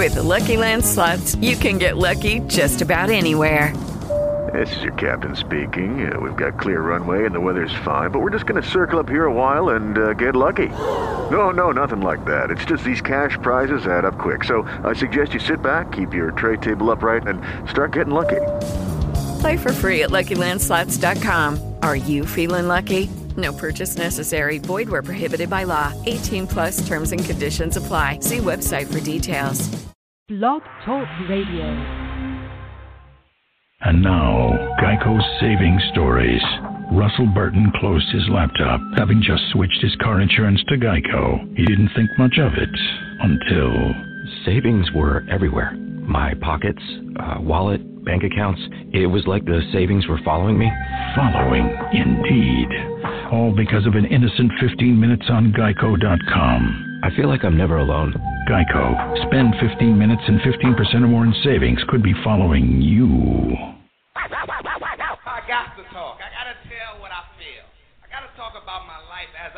With the Lucky Land Slots, you can get lucky just about anywhere. This is your captain speaking. We've got clear runway and the weather's fine, but we're just going to circle up here a while and get lucky. No, nothing like that. It's just these cash prizes add up quick. So I suggest you sit back, keep your tray table upright, and start getting lucky. Play for free at LuckyLandSlots.com. Are you feeling lucky? No purchase necessary. Void where prohibited by law. 18 plus terms and conditions apply. See website for details. Blog Talk Radio. And now, Geico's Saving Stories. Russell Burton closed his laptop, having just switched his car insurance to Geico. He didn't think much of it until... Savings were everywhere. My pockets, wallet, bank accounts. It was like the savings were following me. Following, indeed. All because of an innocent 15 minutes on Geico.com. I feel like I'm never alone. Geico. Spend 15 minutes and 15% or more in savings could be following you. I got to talk. I got to tell what I feel. I got to talk about my life as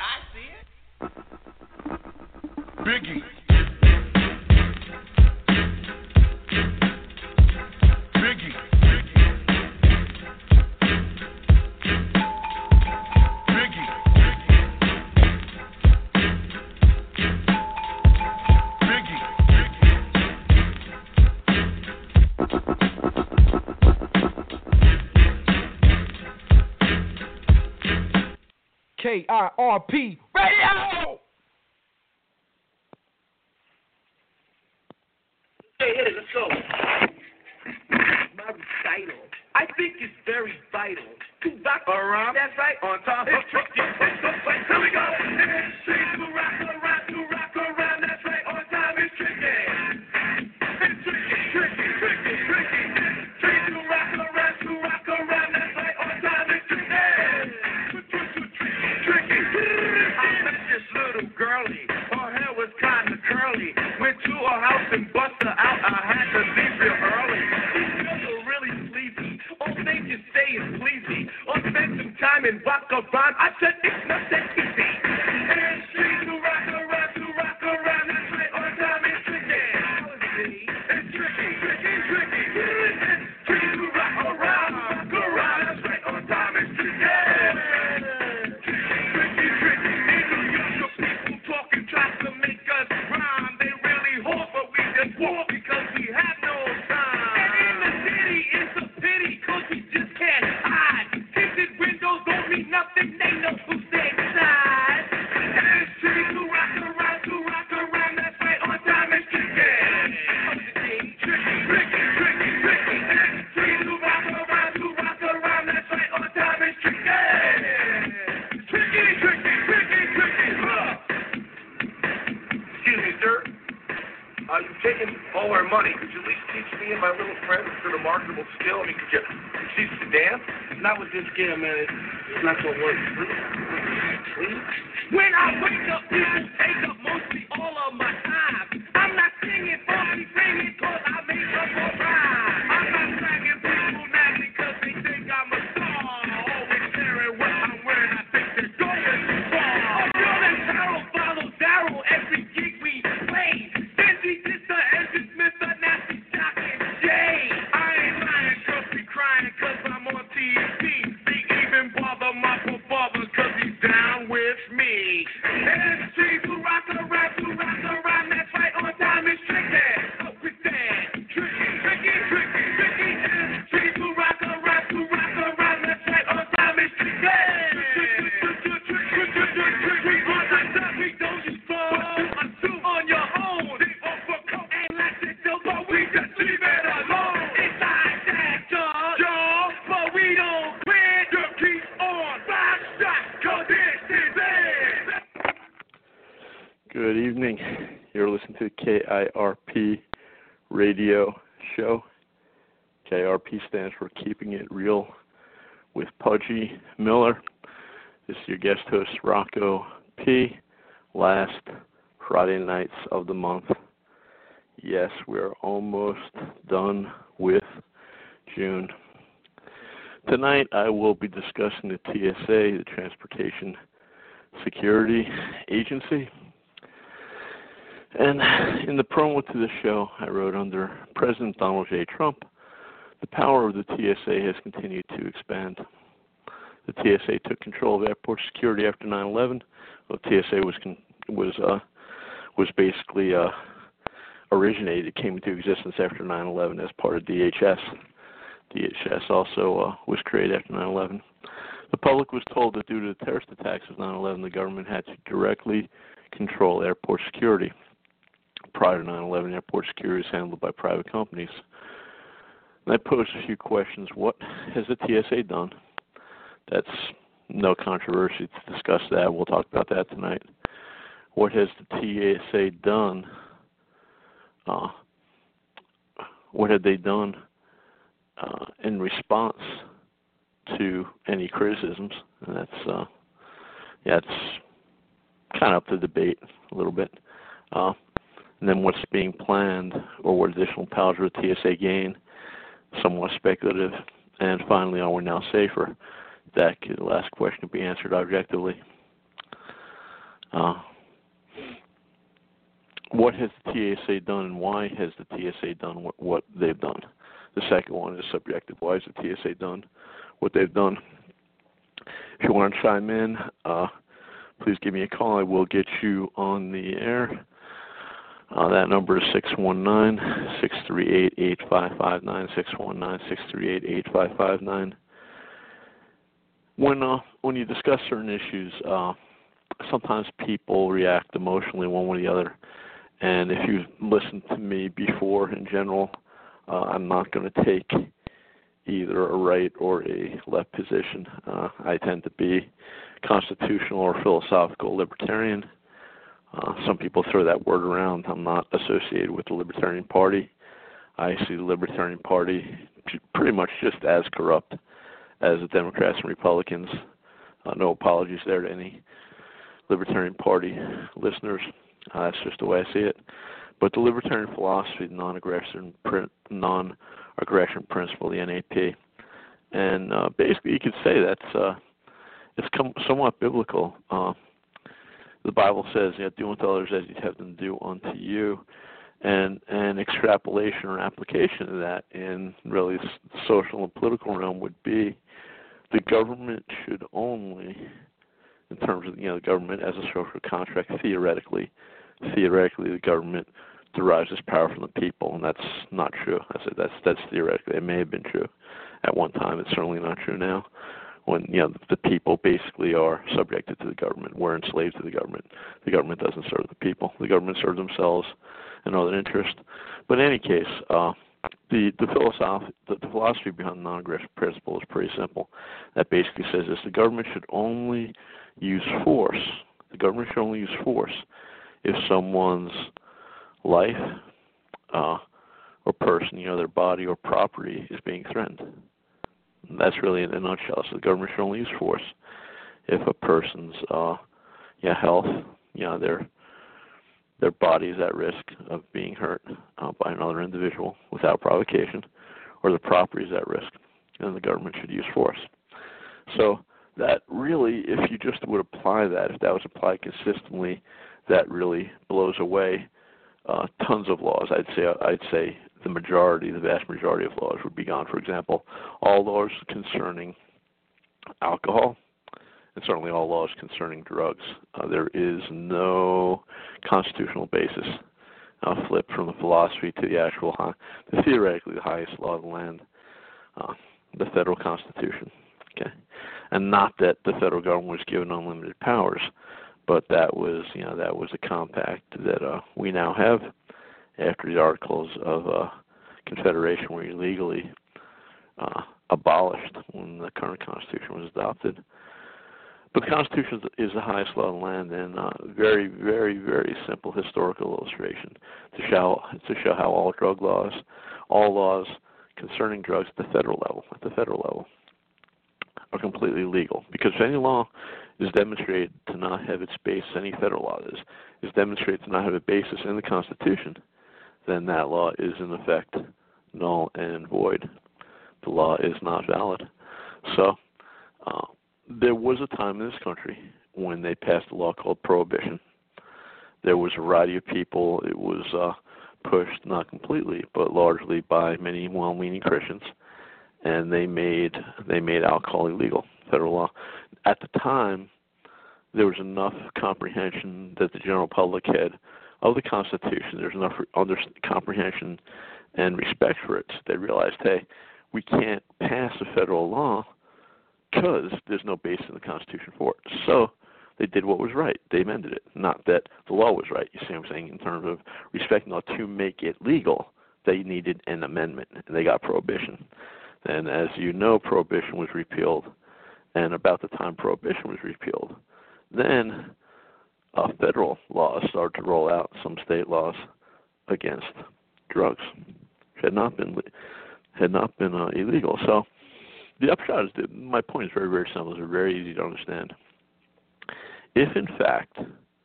I see it. Biggie. KIRP Radio! Hey, let's go. My recital, I think it's very vital to rock around. That's right, on time. It's tricky. Here we go. It's tricky to rock around. That's right, on time. It's tricky. It's tricky. Tricky to rock around. That's right, on time. It's tricky. I met this little girlie. Her hair was kind of curly. Went to her house and bust her out. I had to leave real early. These girls are really sleazy. All they can say is pleasy. Or spend some time and rock around. I said it's not that easy. And she's to rock around. That's right, on time. It's tricky. It's tricky. It's tricky to rock around. That's right, on time. It's tricky. Because we have no time. And in the city, it's a pity, cause we just can't hide. Tinted windows don't mean nothing, they know who's inside. And it's tricky to rock around, that's right, on time it's tricky. Tricky. And it's tricky to rock around, that's right, on time it's tricky. Tricky. Excuse me, sir. You've taken all our money. Could you at least teach me and my little friend the remarkable skill? I mean, could you teach us to dance? Not with this gear, man. It's not going to work. Please? When I wake up, people take up mostly all of my time. I'm not singing for me, singing because I make up a rhyme. I'm not dragging people now because they think I'm a star. Always sharing what I'm wearing. I think they're going too far. A girl and Daryl follows Daryl every gig we play. Good evening. You're listening to the KIRP radio show. KIRP stands for Keeping It Real with Pudgy Miller. This is your guest host, Rocco P. Last Friday nights of the month. Yes, we're almost done with June. Tonight I will be discussing the TSA, the Transportation Security Agency. And in the promo to the show, I wrote, under President Donald J. Trump, the power of the TSA has continued to expand. The TSA took control of airport security after 9/11. Well, TSA was basically originated. It came into existence after 9/11 as part of DHS. DHS also was created after 9/11. The public was told that due to the terrorist attacks of 9/11, the government had to directly control airport security. Prior to 9/11, airport security was handled by private companies. And I posed a few questions. What has the TSA done? That's no controversy to discuss that. We'll talk about that tonight. What has the TSA done? What had they done in response to any criticisms? And that's kind of up to debate a little bit. And then what's being planned, or what additional powers will TSA gain? Somewhat speculative. And finally, are we now safer? That could, the last question, could be answered objectively. What has the TSA done, and why has the TSA done what they've done? The second one is subjective. Why has the TSA done what they've done? If you want to chime in, please give me a call. I will get you on the air. That number is 619-638-8559, 619-638-8559. When you discuss certain issues, sometimes people react emotionally one way or the other. And if you've listened to me before in general, I'm not going to take either a right or a left position. I tend to be constitutional or philosophical libertarian. Some people throw that word around. I'm not associated with the Libertarian Party. I see the Libertarian Party pretty much just as corrupt as the Democrats and Republicans. No apologies there to any Libertarian Party listeners. That's just the way I see it. But the Libertarian philosophy, the non-aggression principle, the NAP, and basically you could say that's it's somewhat biblical. The Bible says, do unto others as you'd have them do unto you. And extrapolation or application of that in really the social and political realm would be the government should only, in terms of the government as a social contract, theoretically the government derives its power from the people, and that's not true. I said that's theoretically. It may have been true at one time. It's certainly not true now. When the people basically are subjected to the government, we're enslaved to the government. The government doesn't serve the people. The government serves themselves and other interests. But in any case, the philosophy behind the non-aggression principle is pretty simple. That basically says this: the government should only use force. The government should only use force if someone's life or person, their body or property, is being threatened. That's really in a nutshell. So the government should only use force if a person's health, their body is at risk of being hurt by another individual without provocation, or the property is at risk, and the government should use force. So that really, if you just would apply that, if that was applied consistently, that really blows away tons of laws. I'd say the vast majority of laws would be gone. For example, all laws concerning alcohol, and certainly all laws concerning drugs. There is no constitutional basis flipped from the philosophy to the theoretically the highest law of the land, the federal Constitution. Okay, and not that the federal government was given unlimited powers, but that was a compact that we now have after the Articles of Confederation were illegally abolished when the current Constitution was adopted. But the Constitution is the highest law of the land, and very, very, very simple historical illustration to show how all laws concerning drugs at the federal level, are completely legal. Because if any law is demonstrated to not have its basis, any federal law is demonstrated to not have a basis in the Constitution, then that law is in effect null and void. The law is not valid. So there was a time in this country when they passed a law called Prohibition. there was a variety of people. It was pushed, not completely, but largely by many well-meaning Christians, and they made alcohol illegal, federal law. At the time, there was enough comprehension that the general public had of the Constitution. There's enough comprehension and respect for it. They realized, hey, we can't pass a federal law because there's no basis in the Constitution for it. So they did what was right. They amended it. Not that the law was right. You see what I'm saying? In terms of respecting the law to make it legal, they needed an amendment, and they got prohibition. And as you know, prohibition was repealed. And about the time prohibition was repealed, then federal laws started to roll out, some state laws against drugs, which had not been illegal. So the upshot is that my point is very, very simple. It's very easy to understand. If, in fact,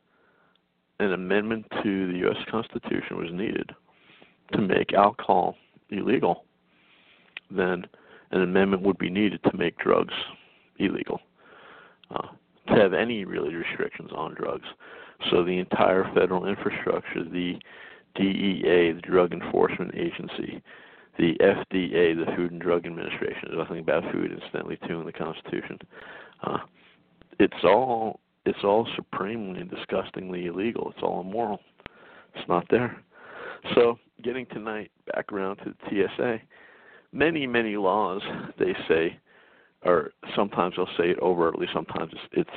an amendment to the U.S. Constitution was needed to make alcohol illegal, then an amendment would be needed to make drugs illegal, to have any really restrictions on drugs. So the entire federal infrastructure, the DEA, the Drug Enforcement Agency, the FDA, the Food and Drug Administration, there's nothing about food, incidentally, too, in the Constitution. It's all supremely and disgustingly illegal. It's all immoral. It's not there. So getting tonight back around to the TSA, many, many laws, they say, or sometimes they'll say it overtly, sometimes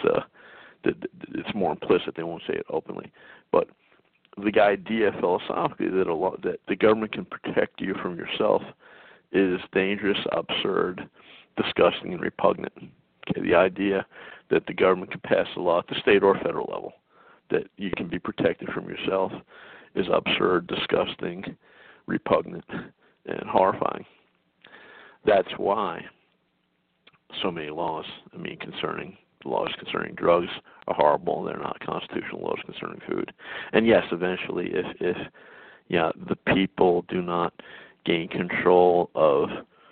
it's more implicit. They won't say it openly. But the idea philosophically that the government can protect you from yourself is dangerous, absurd, disgusting, and repugnant. Okay, the idea that the government can pass a law at the state or federal level that you can be protected from yourself is absurd, disgusting, repugnant, and horrifying. That's why so many laws, concerning drugs are horrible. They're not constitutional laws concerning food. And yes, eventually, if the people do not gain control of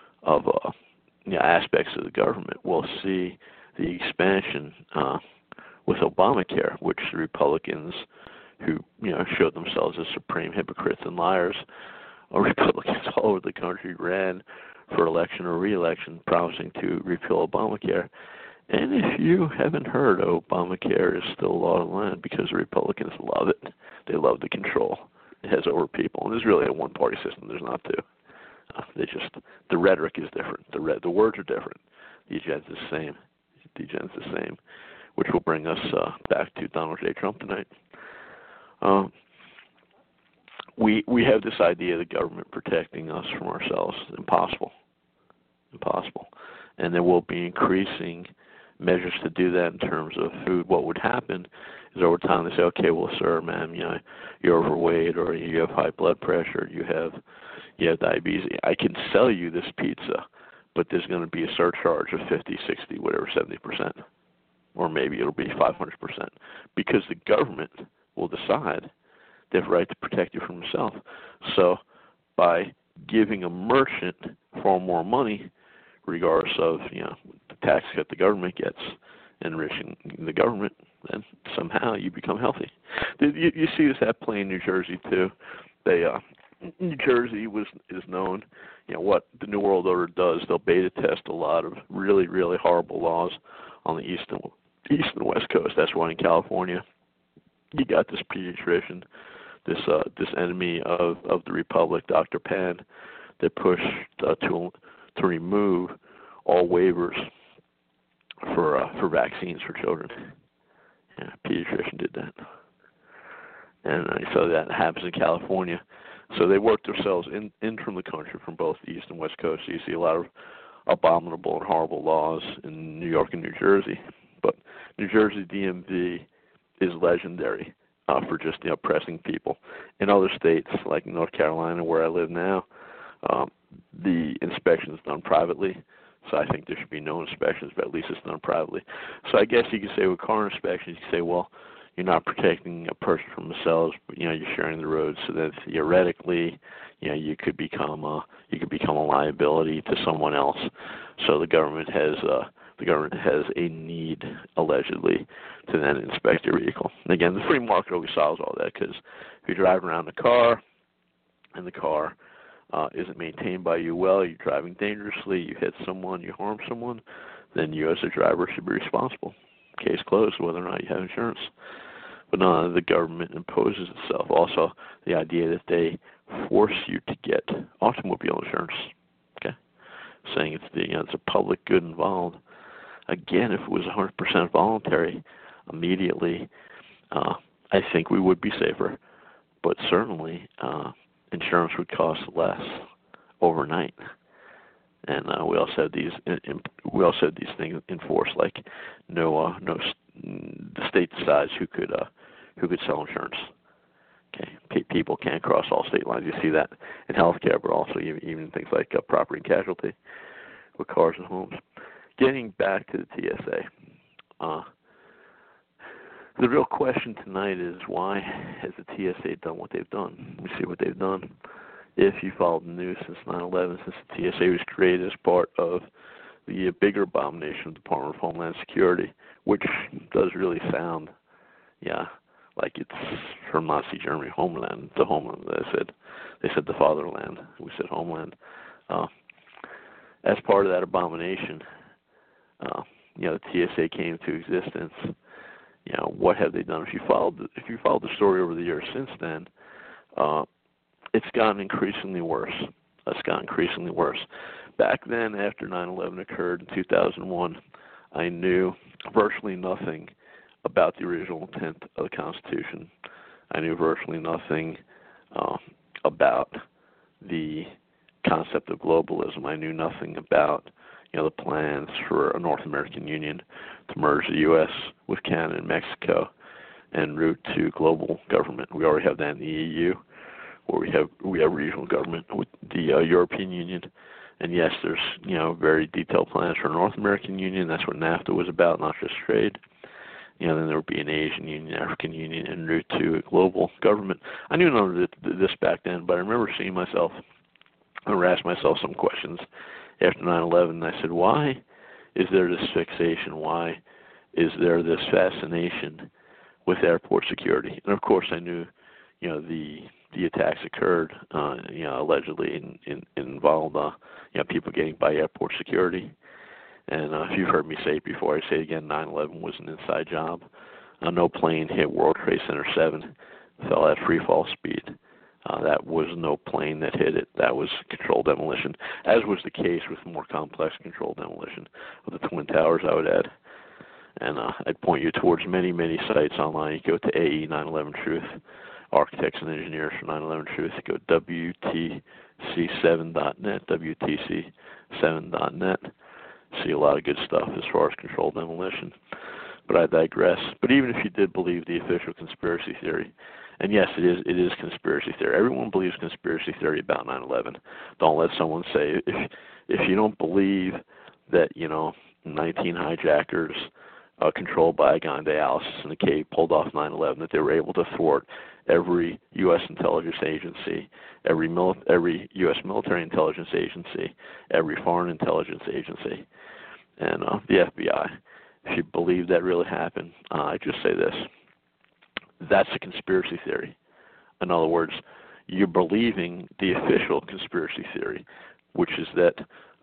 aspects of the government, we'll see the expansion with Obamacare, which the Republicans, who showed themselves as supreme hypocrites and liars, or Republicans all over the country ran for election or re-election, promising to repeal Obamacare. And if you haven't heard, Obamacare is still law of the land because the Republicans love it. They love the control it has over people. And there's really a one-party system. There's not two. The rhetoric is different. The words are different. The agenda is the same. Which will bring us back to Donald J. Trump tonight. We have this idea of the government protecting us from ourselves. Impossible. And there will be increasing measures to do that in terms of food. What would happen is over time they say, okay, well, sir, ma'am, you're overweight, or you have high blood pressure, you have diabetes. I can sell you this pizza, but there's going to be a surcharge of 50, 60, whatever, 70%, or maybe it'll be 500%, because the government will decide they have a right to protect you from yourself. So by giving a merchant far more money, regardless of the tax cut the government gets, enriching the government, then somehow you become healthy. You see this at play in New Jersey too. New Jersey is known. What the New World Order does, they'll beta test a lot of really, really horrible laws on the east and west coast. That's why in California you got this pediatrician, this enemy of the Republic, Dr. Pan, that pushed to remove all waivers for vaccines for children. Pediatrician did that, and so that happens in California. So they work themselves in from the country, from both the east and west coast. So you see a lot of abominable and horrible laws in New York and New Jersey, but New Jersey DMV is legendary for just oppressing people. In other states, like North Carolina, where I live now, the inspection is done privately. So I think there should be no inspections, but at least it's done privately. So I guess you could say with car inspections, you could say, well, you're not protecting a person from themselves, but you're sharing the road, so that theoretically, you could become a liability to someone else. So the government has the government has a need, allegedly, to then inspect your vehicle. And again, the free market always solves all that, because if you drive around the car and the car isn't maintained by you well, you're driving dangerously, you hit someone, you harm someone, then you as a driver should be responsible. Case closed, whether or not you have insurance. But no, the government imposes itself. Also, the idea that they force you to get automobile insurance, okay, saying it's a public good involved. Again, if it was 100% voluntary, immediately, I think we would be safer. But certainly, insurance would cost less overnight. And we also had these things enforced, like no the state decides who could sell insurance. Okay, people can't cross all state lines. You see that in healthcare, but also even things like property and casualty with cars and homes. Getting back to the TSA, the real question tonight is, why has the TSA done what they've done? Let me see what they've done. If you followed the news since 9/11, since the TSA was created as part of the bigger abomination of the Department of Homeland Security, which does really sound, like it's from Nazi Germany, homeland, the homeland. They said the fatherland. We said homeland. As part of that abomination, the TSA came to existence. What have they done? If you followed the story over the years since then, it's gotten increasingly worse. Back then, after 9/11 occurred in 2001, I knew virtually nothing about the original intent of the Constitution. I knew virtually nothing about the concept of globalism. I knew nothing about the plans for a North American Union to merge the U.S. with Canada and Mexico en route to global government. We already have that in the EU, where we have regional government with the European Union. And yes, there's very detailed plans for a North American Union. That's what NAFTA was about, not just trade. Then there would be an Asian Union, African Union, en route to a global government. I knew none of this back then, but I remember seeing myself, I asked myself some questions after 9/11, and I said, why is there this fixation? Why is there this fascination with airport security? And of course, I knew, the attacks occurred, allegedly involved, people getting by airport security. And if you've heard me say it before, I say it again, 9/11 was an inside job. No plane hit World Trade Center 7, fell at free fall speed. That was no plane that hit it. That was controlled demolition, as was the case with more complex controlled demolition of the Twin Towers, I would add. And I'd point you towards many, many sites online. You go to AE 9/11 Truth, Architects and Engineers for 9/11 Truth. You go WTC7.net, WTC7.net. See a lot of good stuff as far as controlled demolition. But I digress. But even if you did believe the official conspiracy theory, and yes, it is conspiracy theory. Everyone believes conspiracy theory about 9/11. Don't let someone say, if you don't believe that, 19 hijackers controlled by a guy in dialysis in a cave pulled off 9/11, that they were able to thwart every U.S. intelligence agency, every U.S. military intelligence agency, every foreign intelligence agency, and the FBI. If you believe that really happened, I just say this. That's a conspiracy theory. In other words, you're believing the official conspiracy theory, which is that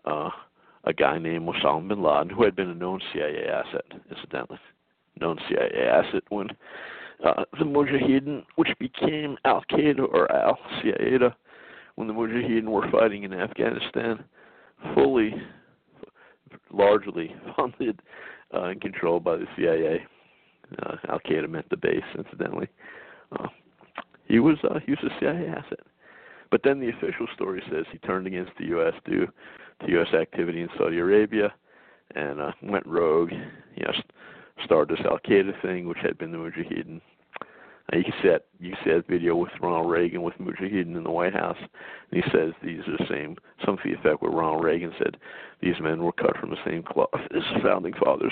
a guy named Osama bin Laden, who had been a known CIA asset, incidentally, known CIA asset when the Mujahideen, which became Al-Qaeda or Al-Qaeda, when the Mujahideen were fighting in Afghanistan, largely funded and controlled by the CIA. Al-Qaeda meant the base, incidentally. He was a CIA asset. But then the official story says he turned against the U.S. due to U.S. activity in Saudi Arabia and went rogue. Started this Al-Qaeda thing, which had been the Mujahideen. You can see that video with Ronald Reagan with Mujahideen in the White House. And he says these are the same, something to the effect where Ronald Reagan said these men were cut from the same cloth as founding fathers.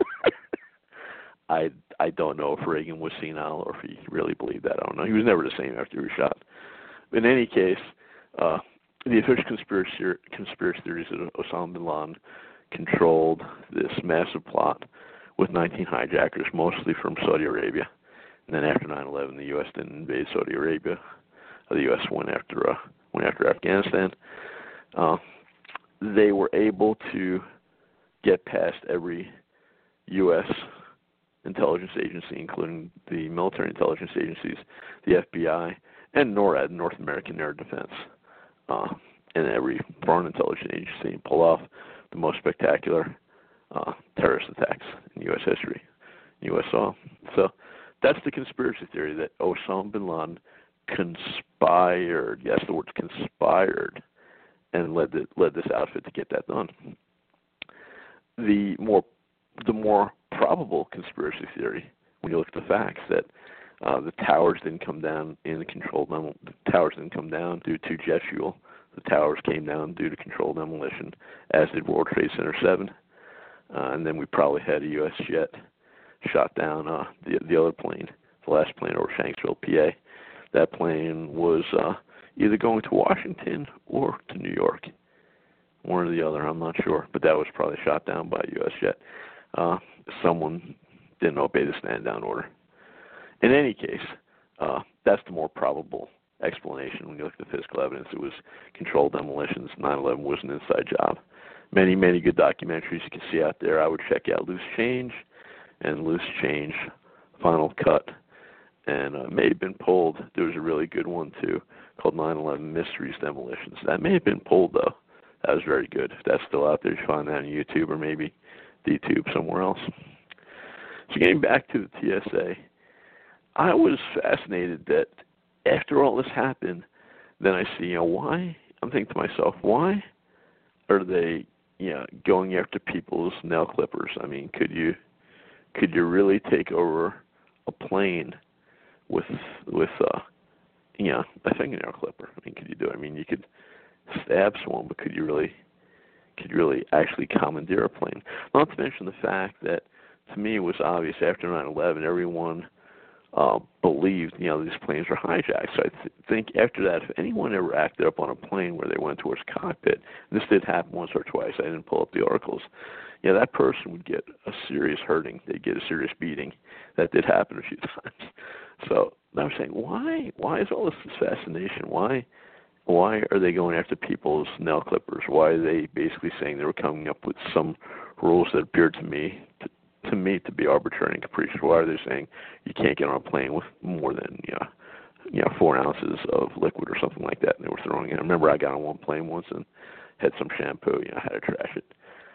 I don't know if Reagan was senile or if he really believed that. I don't know. He was never the same after he was shot. In any case, the official conspiracy theories that Osama bin Laden controlled this massive plot with 19 hijackers, mostly from Saudi Arabia. And then after 9/11, the U.S. didn't invade Saudi Arabia. The U.S. went after Afghanistan. They were able to get past every U.S. intelligence agency, including the military intelligence agencies, the FBI, and NORAD, North American Air Defense, and every foreign intelligence agency, and pull off the most spectacular terrorist attacks in U.S. history, U.S. soil. So that's the conspiracy theory, that Osama bin Laden conspired, yes, the word conspired, and led this outfit to get that done. The more probable conspiracy theory, when you look at the facts, that the towers didn't come down in a controlled the towers didn't come down due to jet fuel. The towers came down due to controlled demolition, as did World Trade Center 7. And then we probably had a U.S. jet shot down the other plane, the last plane over Shanksville, PA. That plane was either going to Washington or to New York. One or the other, I'm not sure. But that was probably shot down by a U.S. jet. Someone didn't obey the stand-down order. In any case, that's the more probable explanation. When you look at the physical evidence, it was controlled demolitions. 9/11 was an inside job. Many, many good documentaries you can see out there. I would check out Loose Change and Loose Change Final Cut. And it may have been pulled. There was a really good one, too, called 9/11 Mysteries Demolitions. That may have been pulled, though. That was very good. If that's still out there, you find that on YouTube or maybe DTube somewhere else. So getting back to the TSA, I was fascinated that after all this happened, then I see, why? I'm thinking to myself, why are they, going after people's nail clippers? I mean, could you really take over a plane with a fingernail clipper? I mean, could you do it? I mean, you could stab someone, but could you really actually commandeer a plane? Not to mention the fact that, to me, it was obvious after 9/11, everyone believed, these planes were hijacked. So I think after that, if anyone ever acted up on a plane where they went towards cockpit, and this did happen once or twice, I didn't pull up the articles, that person would get a serious hurting. They'd get a serious beating. That did happen a few times. So I was saying, why is all this fascination? Why are they going after people's nail clippers? Why are they basically saying they were coming up with some rules that appeared to me to be arbitrary and capricious? Why are they saying you can't get on a plane with more than 4 ounces of liquid or something like that? And they were throwing it. I remember I got on one plane once and had some shampoo. I had to trash it.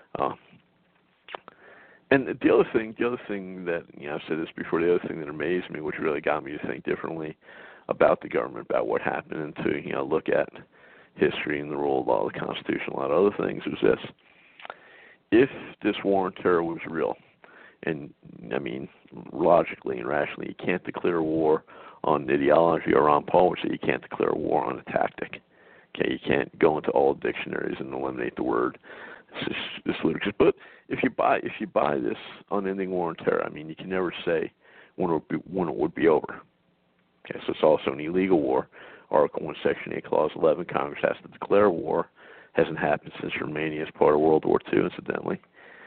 And the other thing that I've said this before. The other thing that amazed me, which really got me to think differently about the government, about what happened, and to look at history and the rule of law, the Constitution, a lot of other things, was this: if this war on terror was real, and I mean logically and rationally, you can't declare war on ideology, or Ron Paul would say you can't declare a war on a tactic. Okay, you can't go into all dictionaries and eliminate the word. It's ludicrous. But if you buy this unending war on terror, I mean, you can never say when it would be over. Okay, so it's also an illegal war. Article 1, Section 8, Clause 11, Congress has to declare war. Hasn't happened since Romania is part of World War II, incidentally.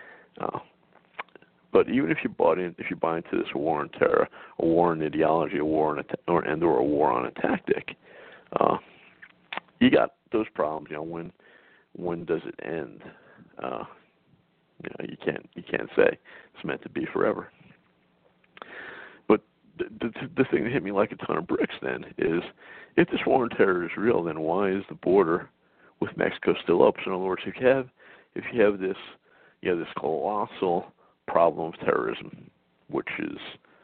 But even if you buy into this war on terror, a war on ideology, a war on a war on a tactic, you got those problems. When does it end? You can't say it's meant to be forever. But the thing that hit me like a ton of bricks then is, if this war on terror is real, then why is the border with Mexico still open? So in other words, if you have this this colossal problem of terrorism, which is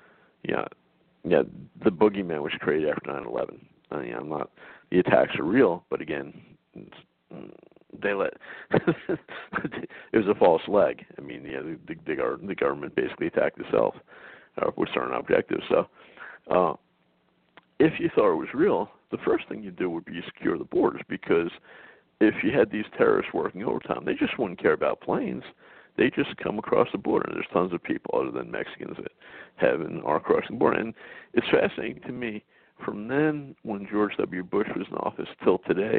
the boogeyman was created after 9/11. I'm not, the attacks are real, but again, it was a false leg. I mean, the government basically attacked itself with certain objectives. So if you thought it was real, the first thing you do would be secure the borders, because if you had these terrorists working overtime, they just wouldn't care about planes. They just come across the border, and there's tons of people other than Mexicans that are crossing the border. And it's fascinating to me, from then, when George W. Bush was in office, till today,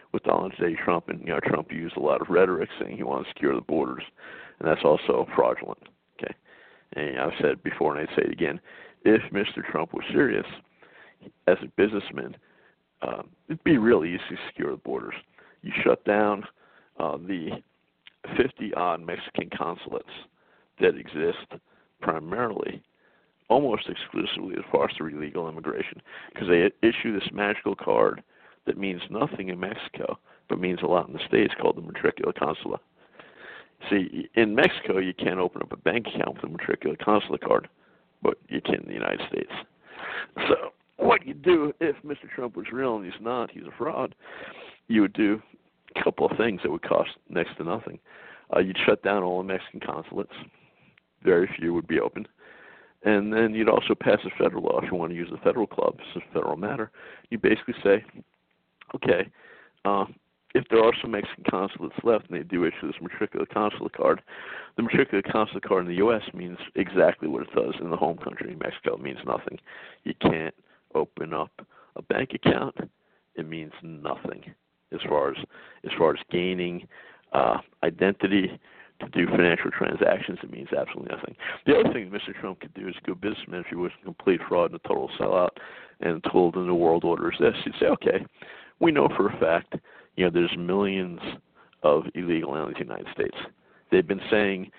with Donald J. Trump, and Trump used a lot of rhetoric saying he wanted to secure the borders, and that's also fraudulent. Okay, and I've said it before, and I'd say it again: if Mr. Trump was serious as a businessman, it'd be really easy to secure the borders. You shut down the 50-odd Mexican consulates that exist primarily, almost exclusively as far as through illegal immigration, because they issue this magical card that means nothing in Mexico, but means a lot in the States, called the matricular consular. See, in Mexico, you can't open up a bank account with a matricular consular card, but you can in the United States. So what you do if Mr. Trump was real, and he's not, he's a fraud, you would do a couple of things that would cost next to nothing. You'd shut down all the Mexican consulates. Very few would be open. And then you'd also pass a federal law. If you want to use the federal club, it's a federal matter. You basically say, okay, if there are some Mexican consulates left and they do issue this matricular consular card, the matricular consular card in the U.S. means exactly what it does in the home country. In Mexico, it means nothing. You can't open up a bank account. It means nothing as far as gaining identity to do financial transactions. It means absolutely nothing. The other thing Mr. Trump could do as a good businessman, if he was a complete fraud and a total sellout and told the New World Order is this, he'd say, okay, we know for a fact, there's millions of illegal aliens in the United States. They've been saying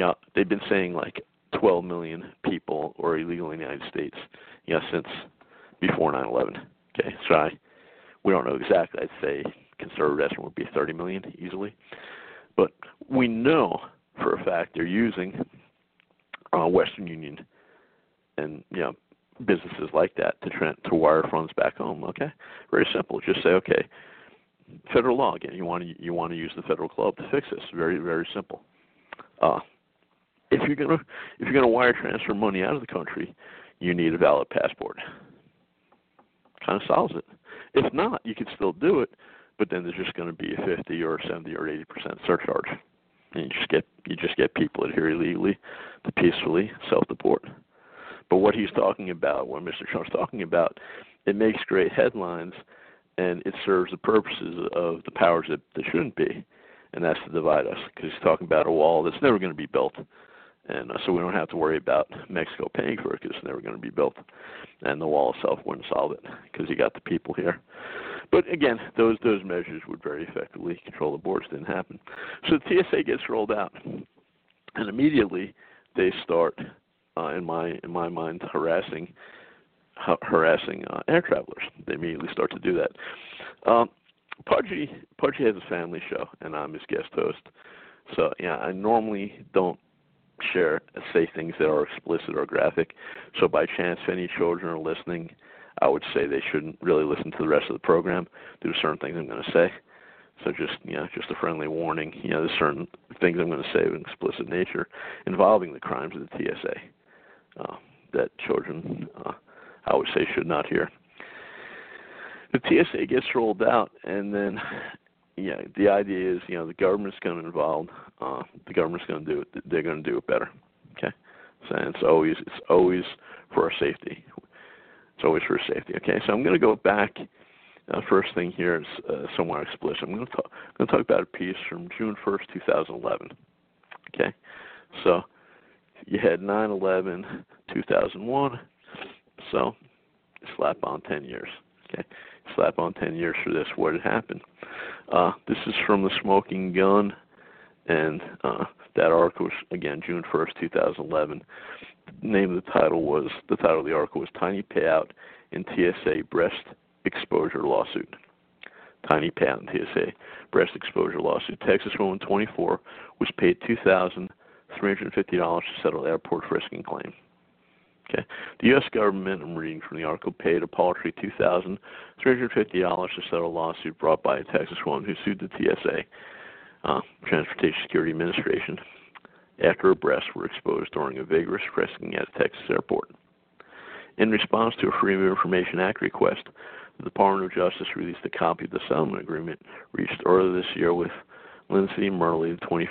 like 12 million people are illegal in the United States, since before 9/11. Okay, so we don't know exactly. I'd say conservative estimate would be 30 million easily. But we know for a fact they're using Western Union and businesses like that to wire funds back home. Okay, very simple. Just say, okay, federal law again. You want to use the federal club to fix this. Very, very simple. If you're gonna wire transfer money out of the country, you need a valid passport. Kind of solves it. If not, you can still do it, but then there's just going to be a 50 or 70 or 80% surcharge, and you just get people that are here illegally to peacefully self-deport. But what he's talking about, what Mr. Trump's talking about, it makes great headlines, and it serves the purposes of the powers that shouldn't be, and that's to divide us, because he's talking about a wall that's never going to be built. And so we don't have to worry about Mexico paying for it because it's never going to be built. And the wall itself wouldn't solve it because you got the people here. But again, those measures would very effectively control the borders. Didn't happen. So the TSA gets rolled out, and immediately they start, in my mind, harassing air travelers. They immediately start to do that. Pudgy has a family show, and I'm his guest host. So I normally don't say things that are explicit or graphic. So by chance, if any children are listening, I would say they shouldn't really listen to the rest of the program due to certain things I'm going to say. So just a friendly warning. There's certain things I'm going to say of an explicit nature involving the crimes of the TSA that children, I would say, should not hear. The TSA gets rolled out, and then the idea is, the government's going to involve. The government's going to do it. They're going to do it better. Okay, so it's always for our safety. It's always for our safety. Okay, so I'm going to go back. First thing here is somewhat explicit. I'm going to talk about a piece from June 1st, 2011. Okay, so you had 9/11, 2001. So slap on 10 years. Okay, slap on 10 years for this. What had happened? This is from The Smoking Gun, and that article was, again, June 1st, 2011. The name of the title of the article was Tiny Payout in TSA Breast Exposure Lawsuit. Tiny Payout in TSA Breast Exposure Lawsuit. Texas woman 24 was paid $2,350 to settle airport frisking claim. Okay. The U.S. government, I'm reading from the article, paid a paltry $2,350 to settle a lawsuit brought by a Texas woman who sued the TSA, Transportation Security Administration, after her breasts were exposed during a vigorous frisking at a Texas airport. In response to a Freedom of Information Act request, the Department of Justice released a copy of the settlement agreement reached earlier this year with Lindsay Murley, the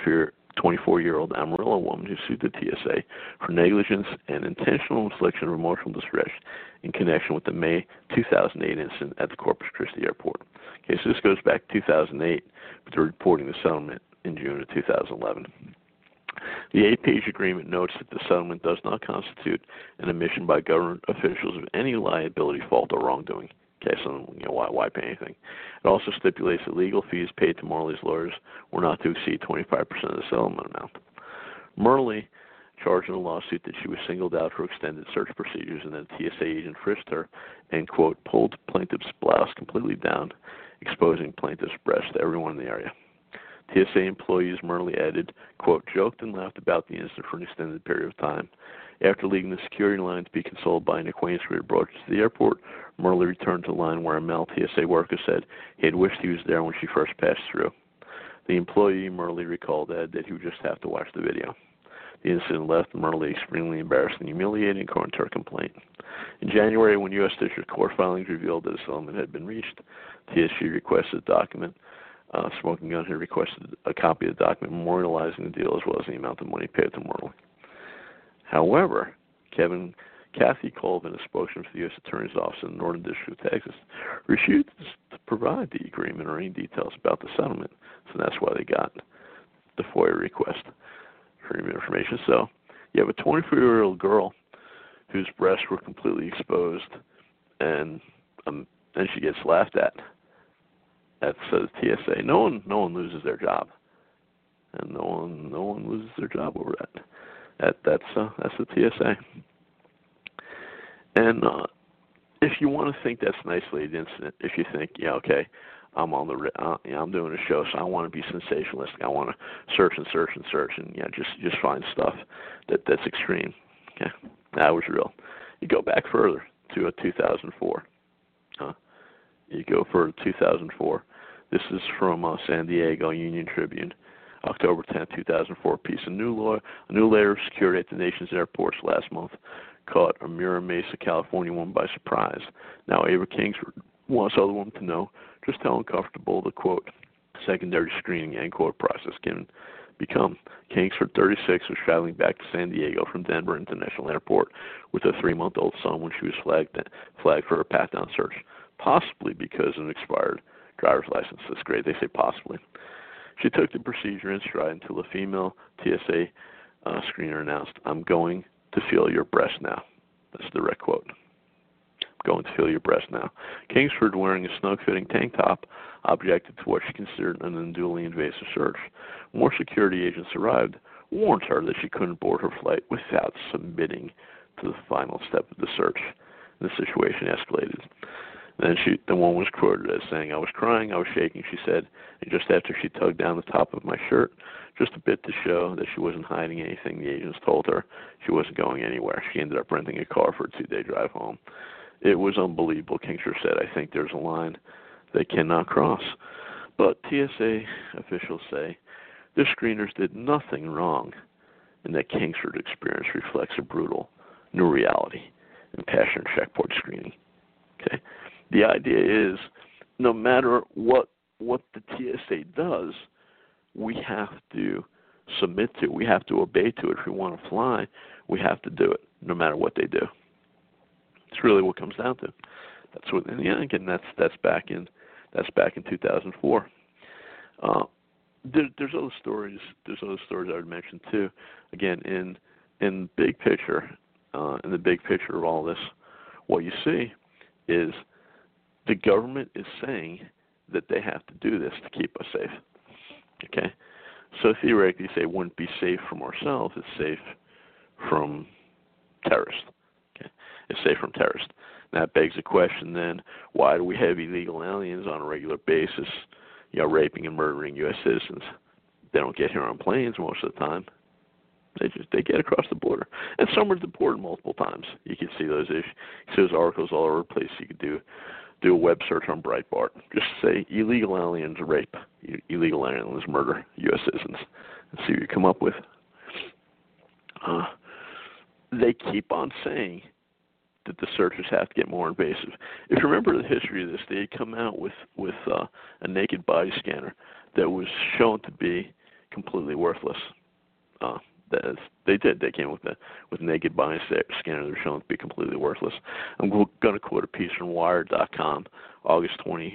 24-year-old Amarillo woman who sued the TSA for negligence and intentional infliction of emotional distress in connection with the May 2008 incident at the Corpus Christi airport. Okay, so this goes back to 2008, but they're reporting the settlement in June of 2011. The 8-page agreement notes that the settlement does not constitute an admission by government officials of any liability, fault, or wrongdoing. Okay, so why pay anything? It also stipulates that legal fees paid to Marley's lawyers were not to exceed 25% of the settlement amount. Marley charged in a lawsuit that she was singled out for extended search procedures and that a TSA agent frisked her and, quote, pulled plaintiff's blouse completely down, exposing plaintiff's breast to everyone in the area. TSA employees, Marley added, quote, joked and laughed about the incident for an extended period of time. After leaving the security line to be consoled by an acquaintance who had brought her to the airport, Marley returned to the line where a male TSA worker said he had wished he was there when she first passed through. The employee, Marley recalled, added that he would just have to watch the video. The incident left Marley extremely embarrassed and humiliating, according to her complaint. In January, when U.S. District Court filings revealed that a settlement had been reached, TSA requested a document. Smoking Gun had requested a copy of the document memorializing the deal as well as the amount of money paid to Marley. However, Kathy Colvin, a spokesman for the U.S. Attorney's Office in the Northern District of Texas, refused to provide the agreement or any details about the settlement, so that's why they got the FOIA request for information. So you have a 24-year-old girl whose breasts were completely exposed, and she gets laughed at. That's the TSA. No one loses their job, and no one loses their job over that. That's the TSA. And if you want to think that's an isolated incident, if you think, okay, I'm on I'm doing a show, so I want to be sensationalistic. I want to search and just find stuff that's extreme. Okay, that was real. You go back further to 2004. You go further to 2004. This is from San Diego Union Tribune, October 10, 2004 piece. A new layer of security at the nation's airports last month caught a Mira Mesa, California woman by surprise. Now, Ava Kingsford wants other women to know just how uncomfortable the, quote, secondary screening, end quote, process can become. Kingsford, 36, was traveling back to San Diego from Denver International Airport with a 3-month-old son when she was flagged for a pat-down search, possibly because of an expired driver's license. That's great. They say possibly. She took the procedure in stride until a female TSA screener announced, "I'm going to feel your breast now." That's the direct quote. "Going to feel your breast now." Kingsford, wearing a snug-fitting tank top, objected to what she considered an unduly invasive search. More security agents arrived, warned her that she couldn't board her flight without submitting to the final step of the search. The situation escalated. Then the woman was quoted as saying, "I was crying, I was shaking," she said, and just after she tugged down the top of my shirt, just a bit to show that she wasn't hiding anything, the agents told her she wasn't going anywhere. She ended up renting a car for a 2-day drive home. It was unbelievable, Kingsford said. "I think there's a line they cannot cross." But TSA officials say the screeners did nothing wrong, and that Kingsford experience reflects a brutal new reality in passenger checkpoint screening. Okay, the idea is no matter what the TSA does, we have to submit to, we have to obey to it. If we want to fly, we have to do it, no matter what they do. It's really what it comes down to. That's what, and again, that's back in 2004. There's other stories. There's other stories I would mention too. Again, in big picture, in the big picture of all this, what you see is the government is saying that they have to do this to keep us safe. Okay, so theoretically, say it wouldn't be safe from ourselves; it's safe from terrorists. Okay, it's safe from terrorists. That begs the question then: why do we have illegal aliens on a regular basis, raping and murdering U.S. citizens? They don't get here on planes most of the time. They get across the border, and some are deported multiple times. You can see those issues. You see those articles all over the place. You could do a web search on Breitbart. Just say illegal aliens rape, illegal aliens murder U.S. citizens, and see what you come up with. They keep on saying that the searches have to get more invasive. If you remember the history of this, they had come out with a naked body scanner that was shown to be completely worthless. They did. They came with naked body scanner. They're shown to be completely worthless. I'm going to quote a piece from Wired.com, August 20th,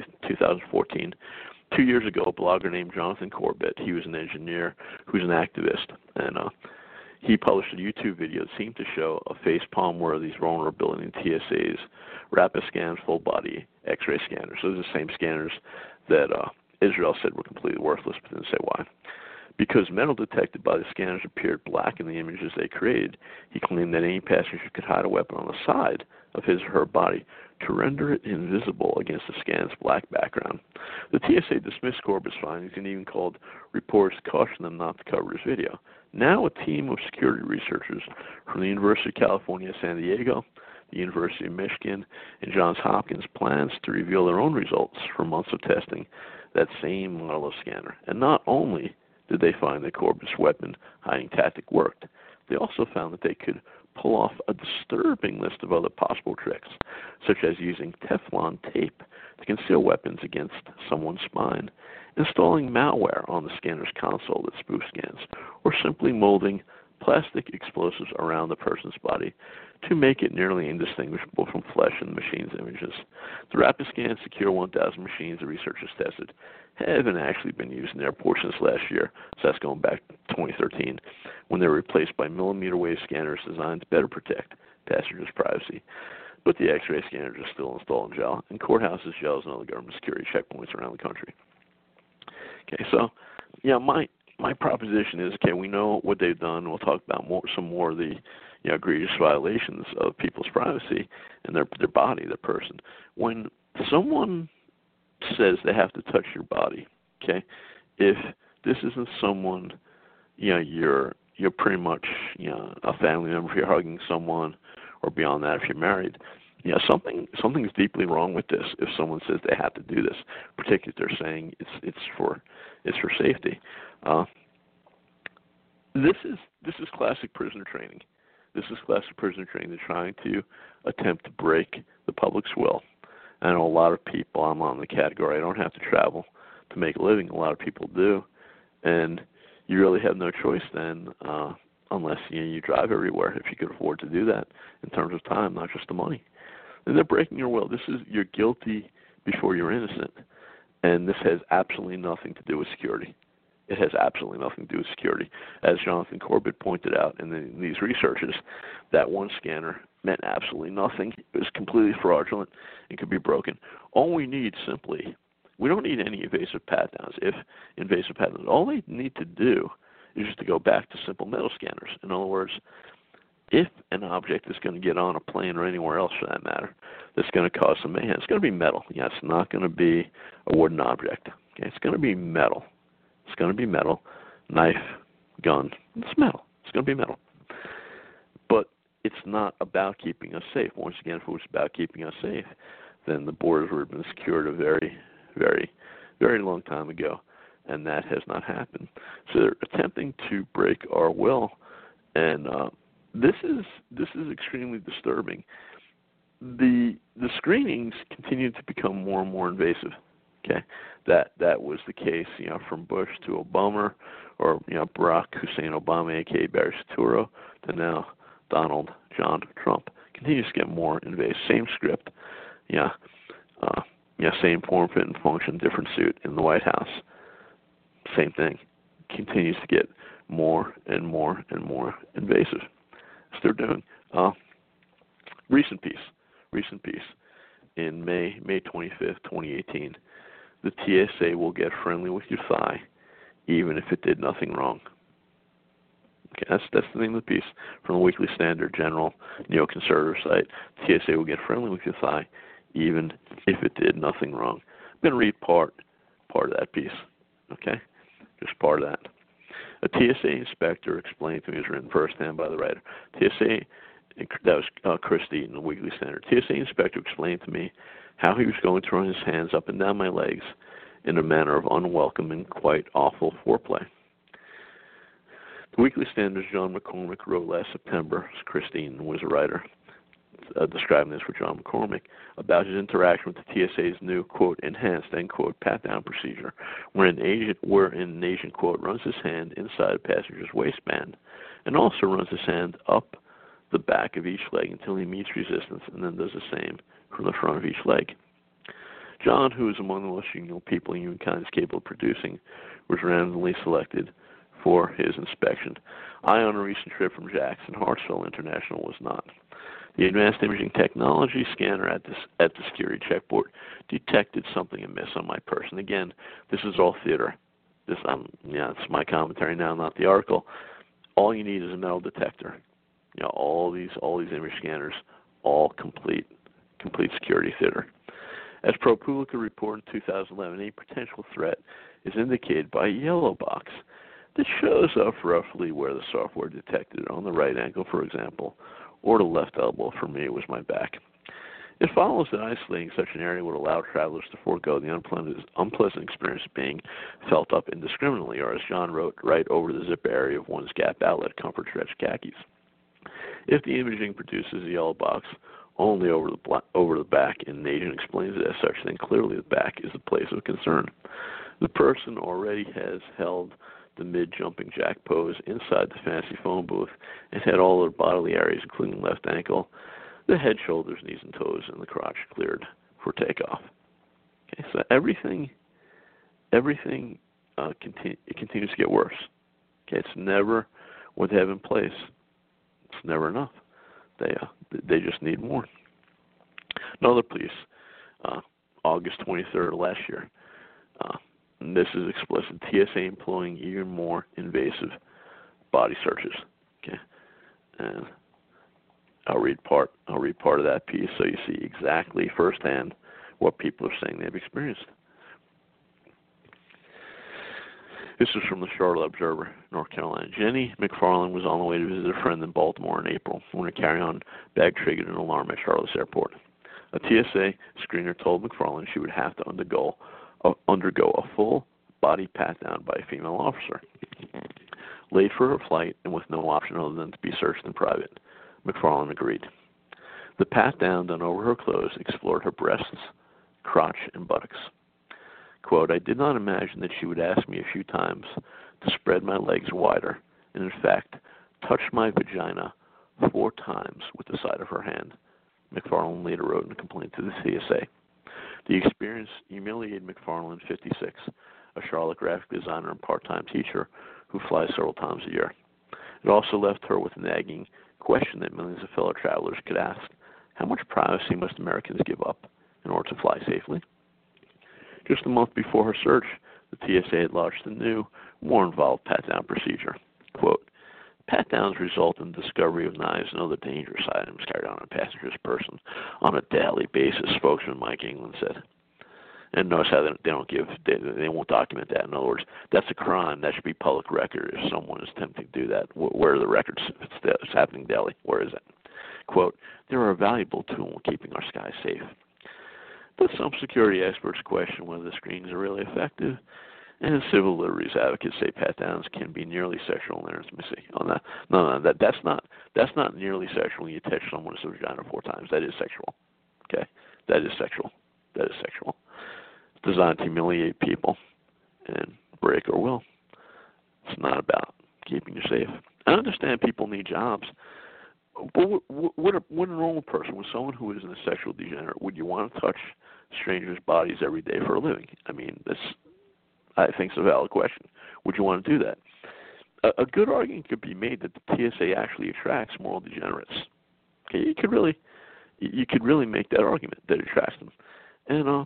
2014. 2 years ago, a blogger named Jonathan Corbett, he was an engineer who's an activist, and he published a YouTube video that seemed to show a facepalm-worthy vulnerability in TSA's rapid scan full-body X-ray scanners. So those are the same scanners that Israel said were completely worthless, but didn't say why. Because metal detected by the scanners appeared black in the images they created, he claimed that any passenger could hide a weapon on the side of his or her body to render it invisible against the scan's black background. The TSA dismissed Corbett's findings and even called reporters to caution them not to cover his video. Now a team of security researchers from the University of California, San Diego, the University of Michigan, and Johns Hopkins plans to reveal their own results from months of testing that same model of scanner. And not only did they find that Corbett's weapon hiding tactic worked, they also found that they could pull off a disturbing list of other possible tricks, such as using Teflon tape to conceal weapons against someone's spine, installing malware on the scanner's console that spoof scans, or simply molding plastic explosives around the person's body to make it nearly indistinguishable from flesh in the machine's images. The RapidScan Secure 1000 machines the researchers tested haven't actually been used in airports since last year, so that's going back to 2013, when they were replaced by millimeter wave scanners designed to better protect passengers' privacy. But the X-ray scanners are still installed in courthouses, jails, and other government security checkpoints around the country. Okay, so my proposition is, okay, we know what they've done. We'll talk about some more of the egregious violations of people's privacy and their body, their person. When someone says they have to touch your body, okay, if this isn't someone, you're pretty much, a family member, if you're hugging someone, or beyond that, if you're married, something's deeply wrong with this. If someone says they have to do this, particularly if they're saying it's for safety, this is classic prisoner training. This is classic prisoner training. They're trying to attempt to break the public's will. I know a lot of people, I'm on the category, I don't have to travel to make a living. A lot of people do. And you really have no choice then, unless you drive everywhere, if you could afford to do that in terms of time, not just the money. And they're breaking your will. You're guilty before you're innocent. And this has absolutely nothing to do with security. It has absolutely nothing to do with security. As Jonathan Corbett pointed out in these researches, that one scanner meant absolutely nothing. It was completely fraudulent and could be broken. All we need simply, we don't need any invasive pat-downs. If invasive pat-downs, all they need to do is just to go back to simple metal scanners. In other words, if an object is going to get on a plane or anywhere else for that matter, that's going to cause some mayhem, it's going to be metal. Yeah, it's not going to be a wooden object. Okay? It's going to be metal. It's going to be metal. Knife, gun, it's metal. It's going to be metal. But it's not about keeping us safe. Once again, if it was about keeping us safe, then the borders would have been secured a very, very, very long time ago, and that has not happened. So they're attempting to break our will, and this is extremely disturbing. The screenings continue to become more and more invasive. Okay, that was the case, from Bush to Obama, or Barack Hussein Obama, aka Barry Soetoro, to now Donald John Trump. Continues to get more invasive. Same script, same form, fit, and function, different suit in the White House. Same thing. Continues to get more and more and more invasive. As they're doing. Recent piece. In May 25th, 2018. The TSA will get friendly with your thigh, even if it did nothing wrong. Okay, that's the name of the piece from the Weekly Standard, general neoconservative site. TSA will get friendly with your thigh, even if it did nothing wrong. I'm going to read part of that piece. Okay, just part of that. A TSA inspector explained to me, it was written firsthand by the writer. That was Chris Deaton, the Weekly Standard. TSA inspector explained to me how he was going to run his hands up and down my legs in a manner of unwelcome and quite awful foreplay. The Weekly Standard's John McCormick wrote last September, Chris Deaton was a writer. describing this for John McCormick, about his interaction with the TSA's new, quote, enhanced, end quote, pat-down procedure, wherein an agent, quote, runs his hand inside a passenger's waistband and also runs his hand up the back of each leg until he meets resistance and then does the same from the front of each leg. John, who is among the most genial people humankind is capable of producing, was randomly selected for his inspection. I, on a recent trip from Jackson Hartsville International, was not. The advanced imaging technology scanner at the security checkpoint detected something amiss on my person. Again, this is all theater. It's my commentary now, not the article. All you need is a metal detector. All these image scanners, all complete security theater. As ProPublica reported in 2011, a potential threat is indicated by a yellow box that shows up roughly where the software detected it, on the right ankle, for example, or the left elbow. For me, it was my back. It follows that isolating such an area would allow travelers to forego the unpleasant experience of being felt up indiscriminately, or as John wrote, right over the zip area of one's Gap outlet comfort stretch khakis. If the imaging produces a yellow box only over the back, and an agent explains it as such, then clearly the back is the place of concern. The person already has held the mid-jumping jack pose inside the fancy phone booth and had all their bodily areas, including left ankle, the head, shoulders, knees, and toes, and the crotch cleared for takeoff. Okay, so everything continues to get worse. Okay, it's never what they have in place. It's never enough. They just need more. Another piece, August 23rd of last year. And this is explicit. TSA employing even more invasive body searches. Okay, and I'll read part of that piece so you see exactly firsthand what people are saying they've experienced. This is from the Charlotte Observer, North Carolina. Jenny McFarland was on the way to visit a friend in Baltimore in April when her carry-on bag triggered an alarm at Charlotte's airport. A TSA screener told McFarland she would have to undergo a full body pat-down by a female officer. Late for her flight and with no option other than to be searched in private, McFarland agreed. The pat-down done over her clothes explored her breasts, crotch, and buttocks. Quote, I did not imagine that she would ask me a few times to spread my legs wider, and in fact, touched my vagina 4 times with the side of her hand, McFarland later wrote in a complaint to the TSA. The experience humiliated McFarland, 56, a Charlotte graphic designer and part-time teacher who flies several times a year. It also left her with a nagging question that millions of fellow travelers could ask. How much privacy must Americans give up in order to fly safely? Just a month before her search, the TSA had launched a new, more involved pat-down procedure. Quote, pat-downs result in the discovery of knives and other dangerous items carried on a passenger's person on a daily basis, spokesman Mike England said. And notice how they won't document that. In other words, that's a crime. That should be public record if someone is attempting to do that. Where are the records? If it's happening daily, where is it? Quote, they are a valuable tool in keeping our skies safe. But some security experts question whether the screens are really effective, and civil liberties advocates say pat-downs can be nearly sexual in intimacy. That's not nearly sexual when you touch someone's vagina 4 times. That is sexual. Okay, that is sexual. It's designed to humiliate people and break our will. It's not about keeping you safe. I understand people need jobs. But what a normal person, with someone who isn't a sexual degenerate, would you want to touch strangers' bodies every day for a living? I mean, I think it's a valid question. Would you want to do that? A good argument could be made that the TSA actually attracts moral degenerates. Okay, you could really make that argument that it attracts them. And I'll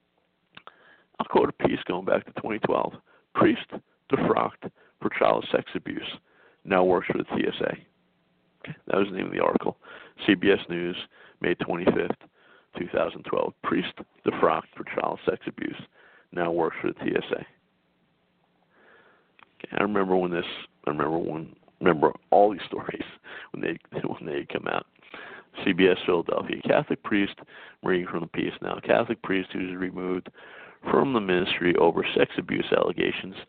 quote a piece going back to 2012. Priest defrocked for child sex abuse now works for the TSA. Okay, that was the name of the article. CBS News, May 25th, 2012. Priest defrocked for child sex abuse now works for the TSA. Okay, I remember all these stories when they come out. CBS Philadelphia, Catholic priest, I'm reading from the piece now, Catholic priest who's removed from the ministry over sex abuse allegations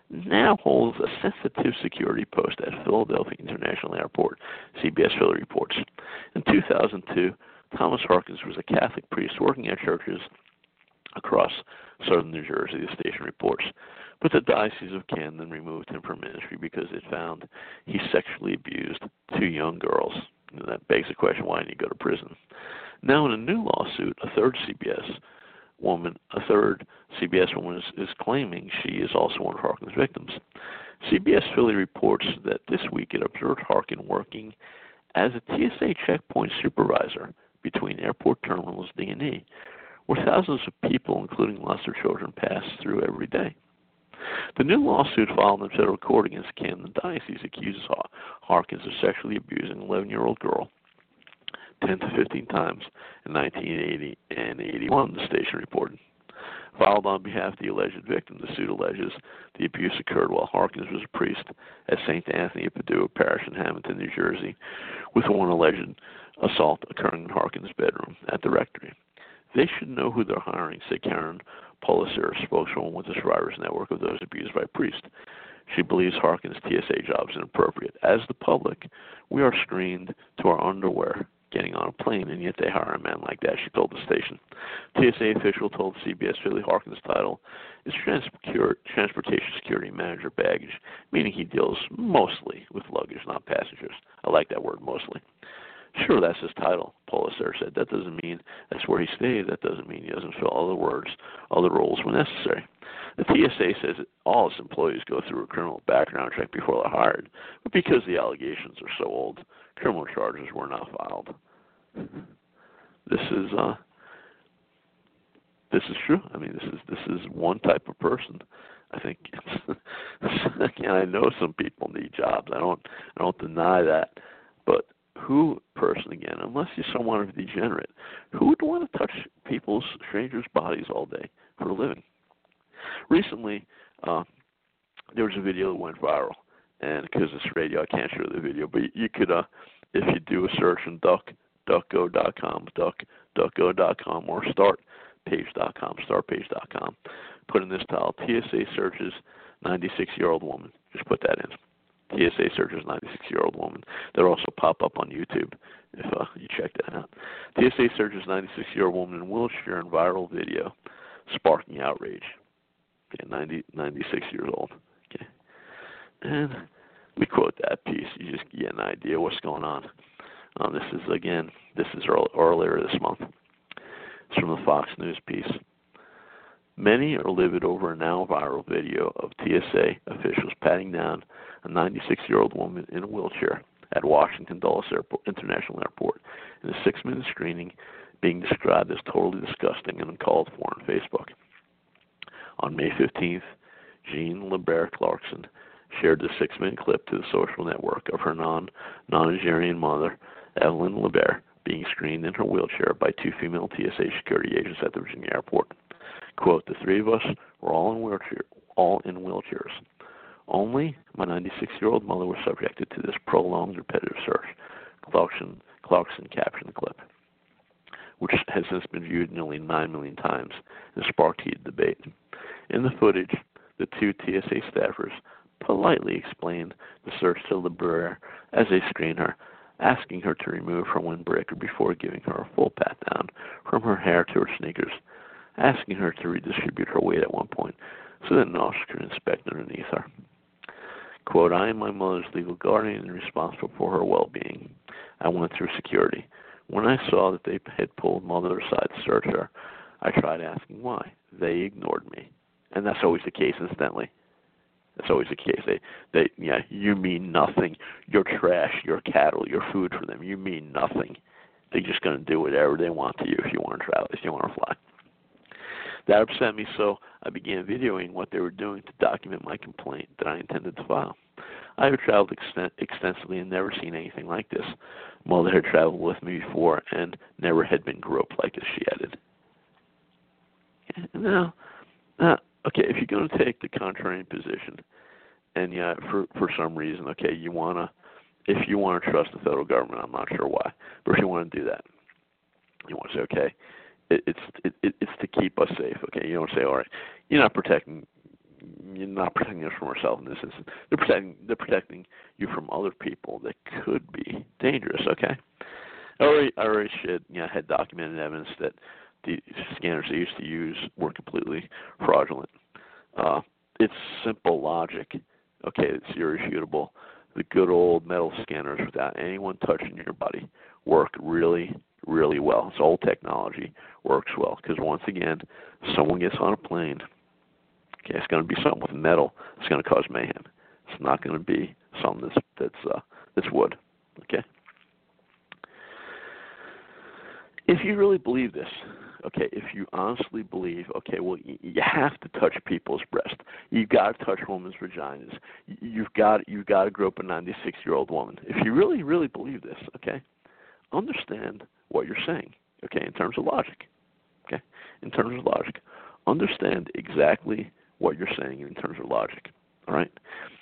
now holds a sensitive security post at Philadelphia International Airport, CBS Philly reports. In 2002, Thomas Harkins was a Catholic priest working at churches across southern New Jersey, the station reports. But the Diocese of Camden removed him from ministry because it found he sexually abused 2 young girls. That begs the question, why didn't he go to prison? Now in a new lawsuit, a third CBS woman is claiming she is also one of Harkin's victims. CBS Philly reports that this week it observed Harkin working as a TSA checkpoint supervisor between airport terminals D and E, where thousands of people, including lots of children, pass through every day. The new lawsuit filed in federal court against Camden Diocese accuses Harkins of sexually abusing an 11-year-old girl 10 to 15 times in 1980 and 81, the station reported. Filed on behalf of the alleged victim, the suit alleges the abuse occurred while Harkins was a priest at St. Anthony of Padua Parish in Hamilton, New Jersey, with one alleged assault occurring in Harkins' bedroom at the rectory. They should know who they're hiring, said Karen Policer, spokeswoman with the Survivors Network of those abused by priests. She believes Harkins' TSA job is inappropriate. As the public, we are screened to our underwear getting on a plane, and yet they hire a man like that, she told the station. TSA official told CBS Philly Harkins' title is Transportation Security Manager Baggage, meaning he deals mostly with luggage, not passengers. I like that word, mostly. Sure, that's his title, Policer said. That doesn't mean that's where he stays. That doesn't mean he doesn't fill other roles when necessary. The TSA says that all its employees go through a criminal background check before they're hired, but because the allegations are so old, criminal charges were not filed. This is true. I mean, this is one type of person. I think again, I know some people need jobs. I don't deny that, but again, unless you're somewhat of a degenerate, who would want to touch strangers' bodies all day for a living? Recently, there was a video that went viral, and because it's radio, I can't show the video, but you could, if you do a search on DuckDuckGo.com, or StartPage.com, put in this title, TSA searches 96-year-old woman. Just put that in. TSA searches 96-year-old woman. That'll also pop up on YouTube if you check that out. TSA searches 96-year-old woman in wheelchair in viral video, sparking outrage. Okay, 96 years old. Okay, and we quote that piece. You just get an idea what's going on. This is earlier this month. It's from the Fox News piece. Many are livid over a now viral video of TSA officials patting down a 96-year-old woman in a wheelchair at Washington Dulles International Airport in a 6-minute screening being described as totally disgusting and uncalled for on Facebook. On May 15th, Jean LeBert Clarkson shared the 6-minute clip to the social network of her non-Nigerian mother, Evelyn LeBert, being screened in her wheelchair by 2 female TSA security agents at the Virginia airport. Quote, the 3 of us were all in wheelchairs. Only my 96-year-old mother was subjected to this prolonged repetitive search. Clarkson captioned the clip, which has since been viewed nearly 9 million times and sparked heated debate. In the footage, the 2 TSA staffers politely explained the search to LeBert as they screened her, asking her to remove her windbreaker before giving her a full pat down from her hair to her sneakers, asking her to redistribute her weight at one point so that an officer could inspect underneath her. Quote, I am my mother's legal guardian and responsible for her well-being. I went through security. When I saw that they had pulled mother aside to search her, I tried asking why. They ignored me. And that's always the case, incidentally. That's always the case. You mean nothing. You're trash, you're cattle, you're food for them. You mean nothing. They're just going to do whatever they want to you if you want to travel, if you want to fly. That upset me, so I began videoing what they were doing to document my complaint that I intended to file. I have traveled extensively and never seen anything like this. Mother had traveled with me before and never had been groped like this, she added. Now, okay, if you're going to take the contrarian position, and for some reason, okay, if you want to trust the federal government, I'm not sure why, but if you want to do that, you want to say, okay, it's to keep us safe. Okay, you don't say, all right, you're not protecting you're not protecting us from ourselves in this instance. They're protecting you from other people that could be dangerous. Okay. I already had documented evidence that the scanners they used to use were completely fraudulent. It's simple logic. Okay, it's irrefutable. The good old metal scanners without anyone touching your body work really, really well. It's old technology, works well, because once again, someone gets on a plane, okay, it's going to be something with metal. It's going to cause mayhem. It's not going to be something that's wood. Okay. If you really believe this, okay, if you honestly believe, okay, well, you have to touch people's breasts. You've got to touch women's vaginas. You've got to grope a 96-year-old woman. If you really, really believe this, okay, understand what you're saying, okay, in terms of logic, okay, in terms of logic. Understand exactly what you're saying in terms of logic, all right?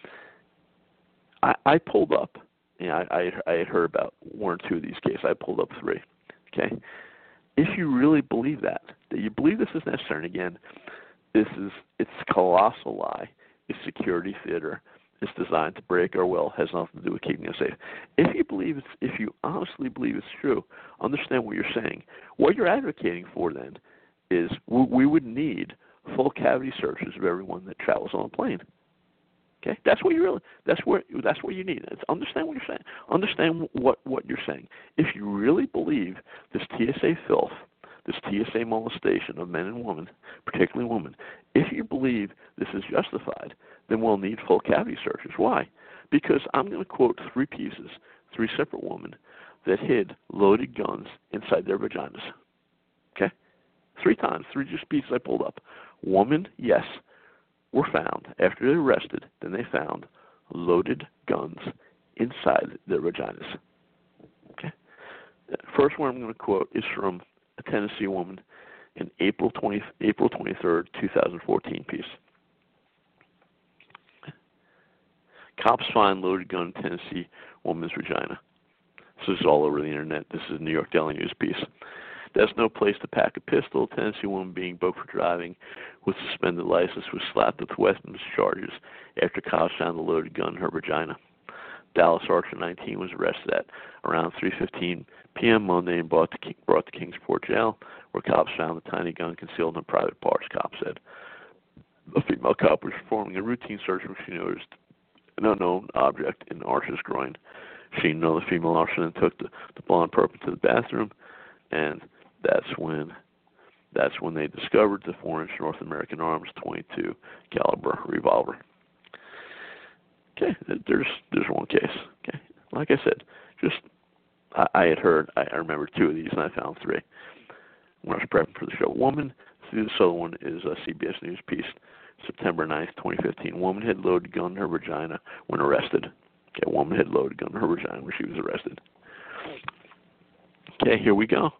I pulled up, I had heard about one or two of these cases. I pulled up 3. Okay, if you really believe that you believe this is necessary, and again, it's a colossal lie. It's security theater. It's designed to break our will. Has nothing to do with keeping us safe. If you honestly believe it's true, understand what you're saying. What you're advocating for then is we would need full cavity searches of everyone that travels on a plane. Okay, that's what you need. It's understand what you're saying. Understand what you're saying. If you really believe this TSA filth, this TSA molestation of men and women, particularly women, if you believe this is justified, then we'll need full cavity searches. Why? Because I'm going to quote 3 pieces, 3 separate women that hid loaded guns inside their vaginas. Okay, 3 times, 3 just pieces I pulled up. Woman, yes, were found after they were arrested. Then they found loaded guns inside their vaginas. Okay. First one I'm going to quote is from a Tennessee woman in April 23rd, 2014 piece. Cops find loaded gun in Tennessee woman's vagina. This is all over the internet. This is a New York Daily News piece. There's no place to pack a pistol. A Tennessee woman being booked for driving with suspended license was slapped with weapons charges after cops found a loaded gun in her vagina. Dallas Archer, 19, was arrested at around 3:15 p.m. Monday and brought to Kingsport Jail, where cops found the tiny gun concealed in private parts, cops said. A female cop was performing a routine search when she noticed an unknown object in Archer's groin. She knew the female officer then took the blonde perp to the bathroom, and that's when they discovered the 4-inch North American Arms .22 caliber revolver. Okay, there's one case. Okay, like I said, I had heard. I remember 2 of these, and I found 3 when I was prepping for the show. This other one is a CBS News piece, September 9th, 2015. Woman had loaded gun in her vagina when arrested. Okay, woman had loaded gun in her vagina when she was arrested. Okay, here we go.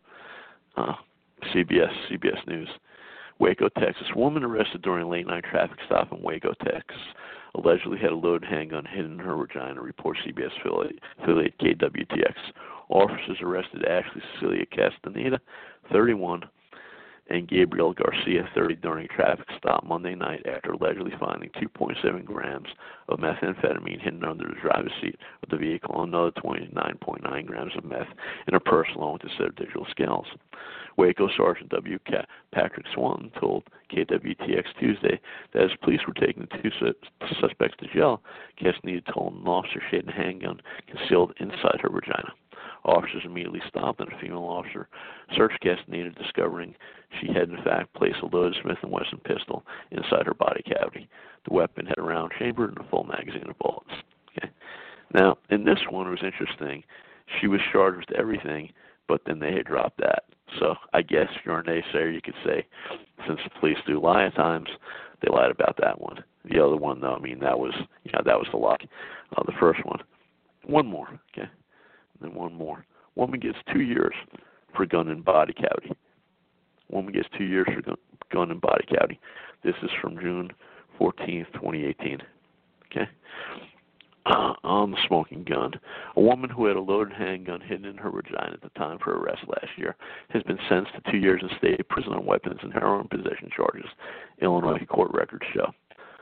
CBS News. Waco, Texas. Woman arrested during a late-night traffic stop in Waco, Texas. Allegedly had a loaded handgun hidden in her vagina, reports CBS affiliate KWTX. Officers arrested Ashley Cecilia Castaneda, 31, and Gabriel Garcia, 30, during a traffic stop Monday night after allegedly finding 2.7 grams of methamphetamine hidden under the driver's seat of the vehicle and another 29.9 grams of meth in her purse along with a set of digital scales. Waco Sergeant W. Patrick Swanton told KWTX Tuesday that as police were taking the 2 suspects to jail, Castaneda told an officer she had a handgun concealed inside her vagina. Officers immediately stopped, and a female officer searched Castaneda, discovering she had in fact placed a loaded Smith & Wesson pistol inside her body cavity. The weapon had a round chamber and a full magazine of bullets. Okay. Now, in this one, it was interesting. She was charged with everything, but then they had dropped that. So I guess if you're a naysayer, you could say, since the police do lie at times, they lied about that one. The other one, though, I mean, that was the lock. The first one. One more, okay. And then one more. Woman gets 2 years for gun and body cavity. Woman gets 2 years for gun and body cavity. This is from June 14th, 2018. Okay. On the smoking gun, a woman who had a loaded handgun hidden in her vagina at the time of her arrest last year has been sentenced to 2 years in state prison on weapons and heroin possession charges, Illinois court records show.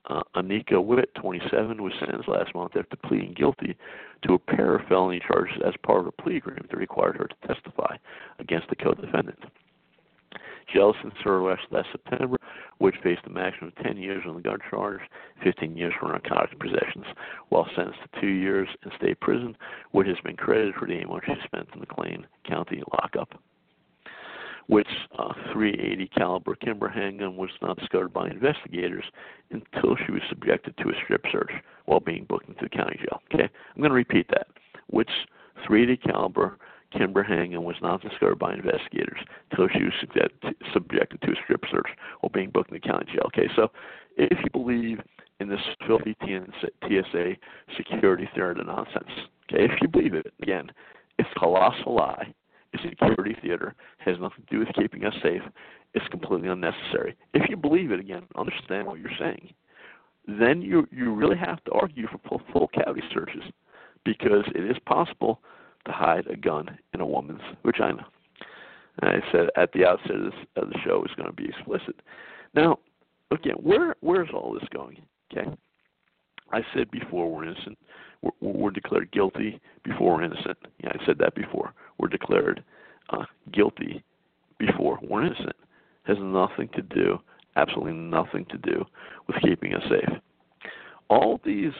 Anika Witt, 27, was sentenced last month after pleading guilty to a pair of felony charges as part of a plea agreement that required her to testify against the co-defendant. She also since her arrest last September, which faced a maximum of 10 years on the gun charge, 15 years for narcotics possessions, while sentenced to 2 years in state prison, which has been credited for the 8 months she spent in the McLean County lockup. Witt's .380 caliber Kimber handgun was not discovered by investigators until she was subjected to a strip search while being booked into the county jail. Okay, I'm going to repeat that. Witt's .380 caliber Kimber handgun was not discovered by investigators until she was subjected to a strip search while being booked in the county jail. Okay, so if you believe in this filthy TSA security theater nonsense, okay, if you believe it, again, it's a colossal lie. A security theater has nothing to do with keeping us safe. It's completely unnecessary. If you believe it, again, understand what you're saying, then you really have to argue for full cavity searches, because it is possible to hide a gun in a woman's vagina. And I said at the outset of the show is going to be explicit. Now, again, where's all this going? Okay, I said before we're innocent. We're declared guilty before we're innocent. Yeah, I said that before. We're declared guilty before we're innocent. Has nothing to do, absolutely nothing to do, with keeping us safe. All these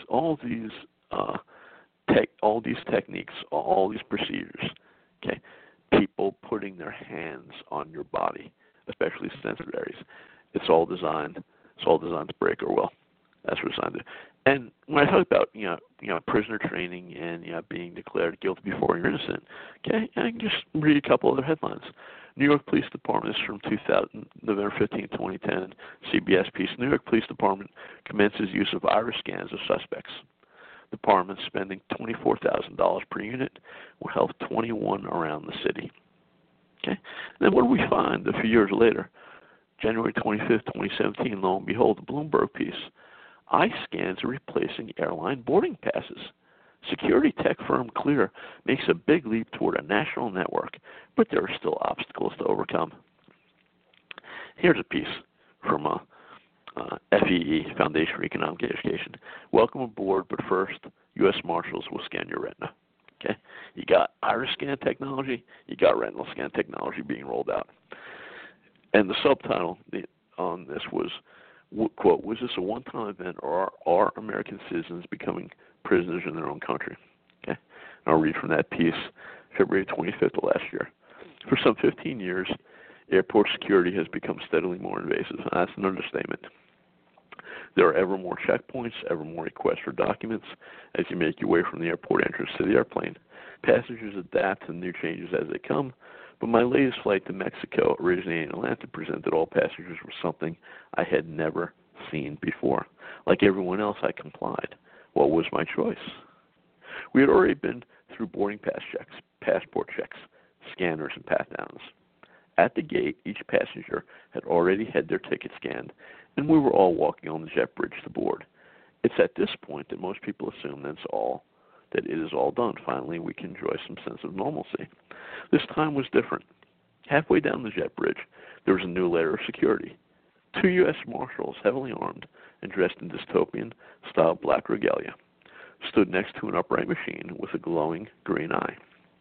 techniques, all these procedures. Okay, people putting their hands on your body, especially sensitive areas. It's all designed to break our will. That's what it's designed to do. And when I talk about prisoner training and being declared guilty before you're innocent, okay, I can just read a couple other headlines. New York Police Department, this is from November 15, 2010, CBS piece. New York Police Department commences use of iris scans of suspects. Department spending $24,000 per unit will help 21 around the city. Okay, and then what do we find a few years later? January 25th, 2017, lo and behold, the Bloomberg piece. Eye scans are replacing airline boarding passes. Security tech firm Clear makes a big leap toward a national network, but there are still obstacles to overcome. Here's a piece from FEE, Foundation for Economic Education. Welcome aboard, but first, U.S. Marshals will scan your retina. Okay, you got iris scan technology, you got retinal scan technology being rolled out. And the subtitle on this was, quote, was this a one-time event, or are American citizens becoming prisoners in their own country? Okay, and I'll read from that piece, February 25th of last year. For some 15 years, airport security has become steadily more invasive. That's an understatement. There are ever more checkpoints, ever more requests for documents as you make your way from the airport entrance to the airplane. Passengers adapt to new changes as they come, but my latest flight to Mexico, originating in Atlanta, presented all passengers with something I had never seen before. Like everyone else, I complied. What was my choice? We had already been through boarding pass checks, passport checks, scanners, and pat-downs. At the gate, each passenger had already had their ticket scanned, and we were all walking on the jet bridge to board. It's at this point that most people assume that it is all done. Finally, we can enjoy some sense of normalcy. This time was different. Halfway down the jet bridge, there was a new layer of security. 2 U.S. Marshals, heavily armed and dressed in dystopian-style black regalia, stood next to an upright machine with a glowing green eye.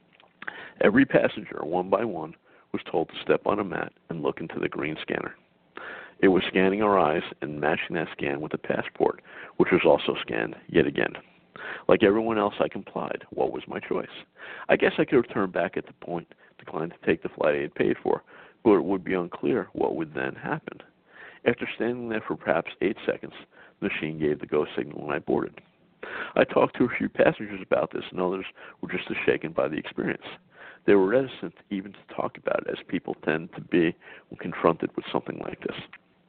Every passenger, one by one, was told to step on a mat and look into the green scanner. It was scanning our eyes and matching that scan with the passport, which was also scanned yet again. Like everyone else, I complied. What was my choice? I guess I could have turned back at the point, declined to take the flight I had paid for, but it would be unclear what would then happen. After standing there for perhaps 8 seconds, the machine gave the go signal when I boarded. I talked to a few passengers about this, and others were just as shaken by the experience. They were reticent even to talk about it, as people tend to be when confronted with something like this.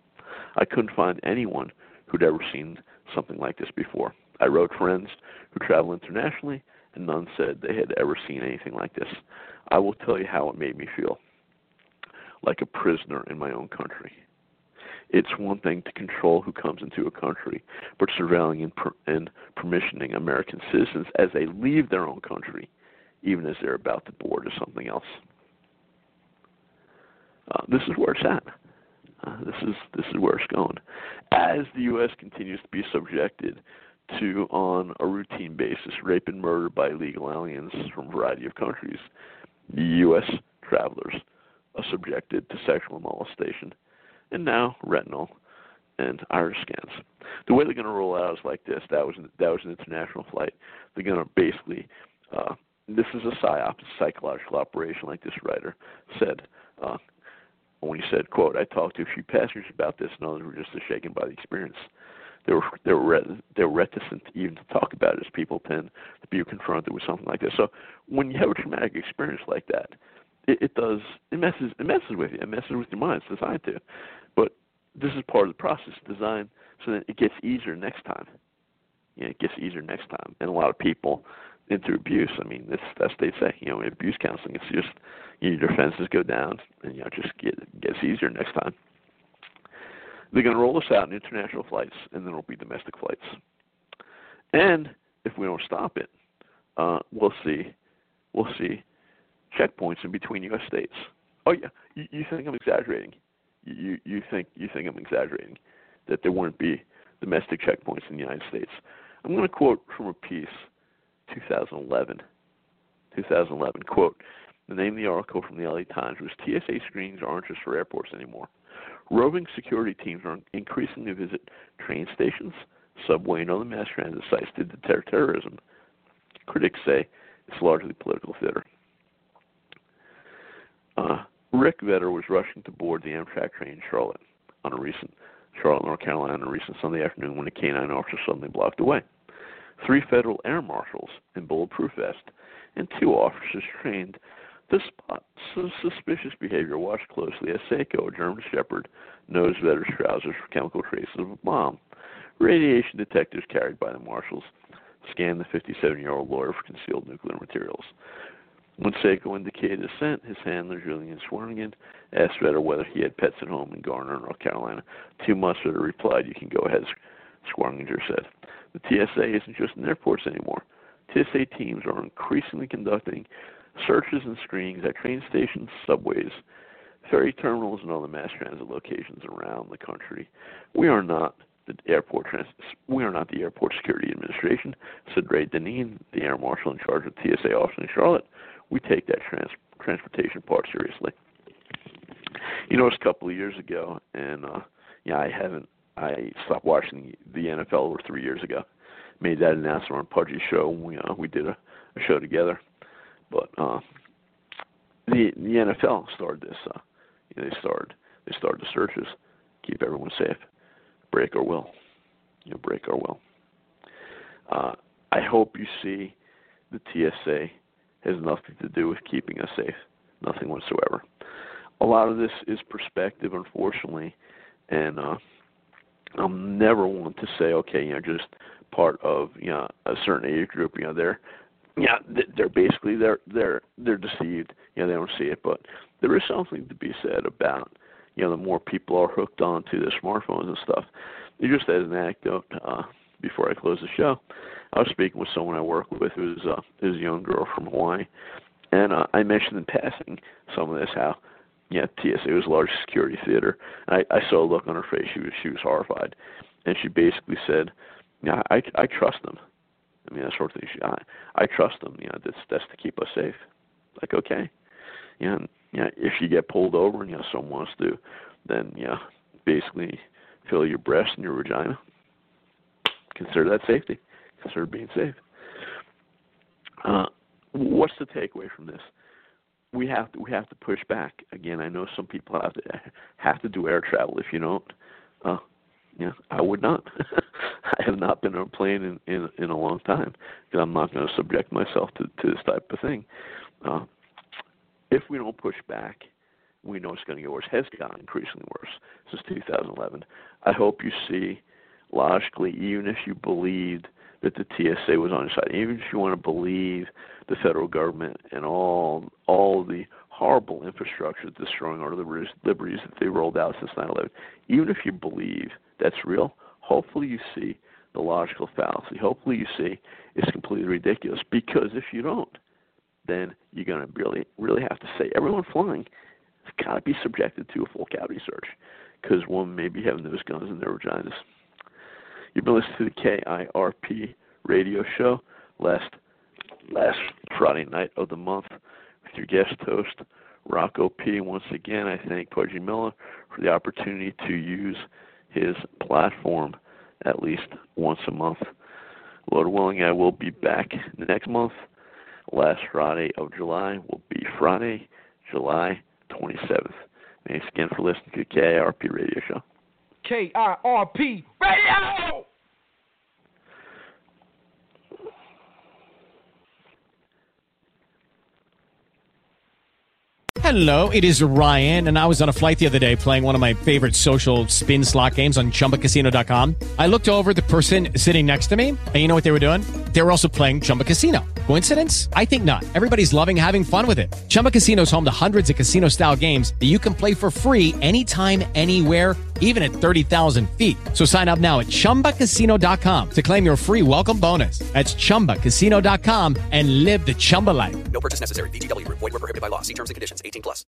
I couldn't find anyone who'd ever seen something like this before. I wrote friends who travel internationally, and none said they had ever seen anything like this. I will tell you how it made me feel. Like a prisoner in my own country. It's one thing to control who comes into a country, but surveilling and permissioning American citizens as they leave their own country, even as they're about to board, is something else. This is where it's at. This is where it's going. As the U.S. continues to be subjected to, on a routine basis, rape and murder by illegal aliens from a variety of countries, the U.S. travelers are subjected to sexual molestation, and now retinal and iris scans. The way they're going to roll out is like this. That was an international flight. They're going to basically, this is a PSYOP, psychological operation, like this writer said. When he said, quote, "I talked to a few passengers about this, and others were just as shaken by the experience. They were reticent even to talk about it, as people tend to be confronted with something like this." So when you have a traumatic experience like that, it messes with you. It messes with your mind. It's designed to. But this is part of the process, designed so that it gets easier next time. It gets easier next time. And a lot of people into abuse, I mean, that's what they say. In abuse counseling, it's just your defenses go down, and just gets easier next time. They're going to roll this out in international flights, and then it'll be domestic flights. And if we don't stop it, we'll see checkpoints in between U.S. states. Oh yeah, you think I'm exaggerating? You think I'm exaggerating that there won't be domestic checkpoints in the United States? I'm going to quote from a piece, 2011, quote, the name of the article from the LA Times was "TSA screenings aren't just for airports anymore. Roving security teams are increasingly visit train stations, subway, and other mass transit sites to deter terrorism. Critics say it's largely political theater." Rick Vedder was rushing to board the Amtrak train in Charlotte, North Carolina, on a recent Sunday afternoon when a canine officer suddenly blocked the way. 3 federal air marshals in bulletproof vests and 2 officers trained to spot suspicious behavior watched closely as Seiko, a German Shepherd, nosed Vedder's trousers for chemical traces of a bomb. Radiation detectors carried by the marshals scanned the 57-year-old lawyer for concealed nuclear materials. When Seiko indicated assent, his handler, Julian Swearingen, asked Vedder whether he had pets at home in Garner, North Carolina. 2 months Vedder replied, "You can go ahead," Swearingen said. The TSA isn't just in airports anymore. TSA teams are increasingly conducting searches and screenings at train stations, subways, ferry terminals, and other mass transit locations around the country. We are not the airport security administration, said Ray Deneen, the air marshal in charge of TSA office in Charlotte. We take that transportation part seriously. It was a couple of years ago, and I stopped watching the NFL over 3 years ago. Made that announcement on Pudgy's show. We did a show together. But the NFL started this. They started the searches, keep everyone safe, break our will. Break our will. I hope you see the TSA has nothing to do with keeping us safe, nothing whatsoever. A lot of this is perspective, unfortunately, and I'm never one to say, okay, just part of a certain age group, they're basically they're deceived, they don't see it, but there is something to be said about the more people are hooked onto their smartphones and stuff. Just as an anecdote, before I close the show, I was speaking with someone I work with who's a young girl from Hawaii, and I mentioned in passing some of this, how TSA was a large security theater. And I saw a look on her face. She was horrified, and she basically said, I trust them. I mean, that sort of thing. I trust them. That's to keep us safe. Like, okay, if you get pulled over and someone wants to, then basically fill your breast and your vagina. Consider that safety. Consider being safe. What's the takeaway from this? We have to push back. Again, I know some people have to do air travel. If you don't, I would not. I have not been on a plane in a long time because I'm not going to subject myself to this type of thing. If we don't push back, we know it's going to get worse. Has gotten increasingly worse since 2011. I hope you see, logically, even if you believed that the TSA was on your side, even if you want to believe the federal government and all the horrible infrastructure destroying our liberties that they rolled out since 9/11, even if you believe that's real, hopefully you see the logical fallacy. Hopefully you see it's completely ridiculous, because if you don't, then you're going to really have to say everyone flying has got to be subjected to a full cavity search, because women may be having those guns in their vaginas. You've been listening to the KIRP radio show last Friday night of the month with your guest host, Rocco P. Once again, I thank Pudgy Miller for the opportunity to use his platform at least once a month. Lord willing, I will be back next month. Last Friday of July will be Friday, July 27th. Thanks again for listening to the KIRP radio show. KIRP Radio! Hello, it is Ryan, and I was on a flight the other day playing one of my favorite social spin slot games on ChumbaCasino.com. I looked over at the person sitting next to me, and you know what they were doing? They were also playing Chumba Casino. Coincidence? I think not. Everybody's loving having fun with it. Chumba Casino is home to hundreds of casino-style games that you can play for free anytime, anywhere, even at 30,000 feet. So sign up now at ChumbaCasino.com to claim your free welcome bonus. That's ChumbaCasino.com and live the Chumba life. No purchase necessary. VGW. Void where prohibited by law. See terms and conditions. 18+.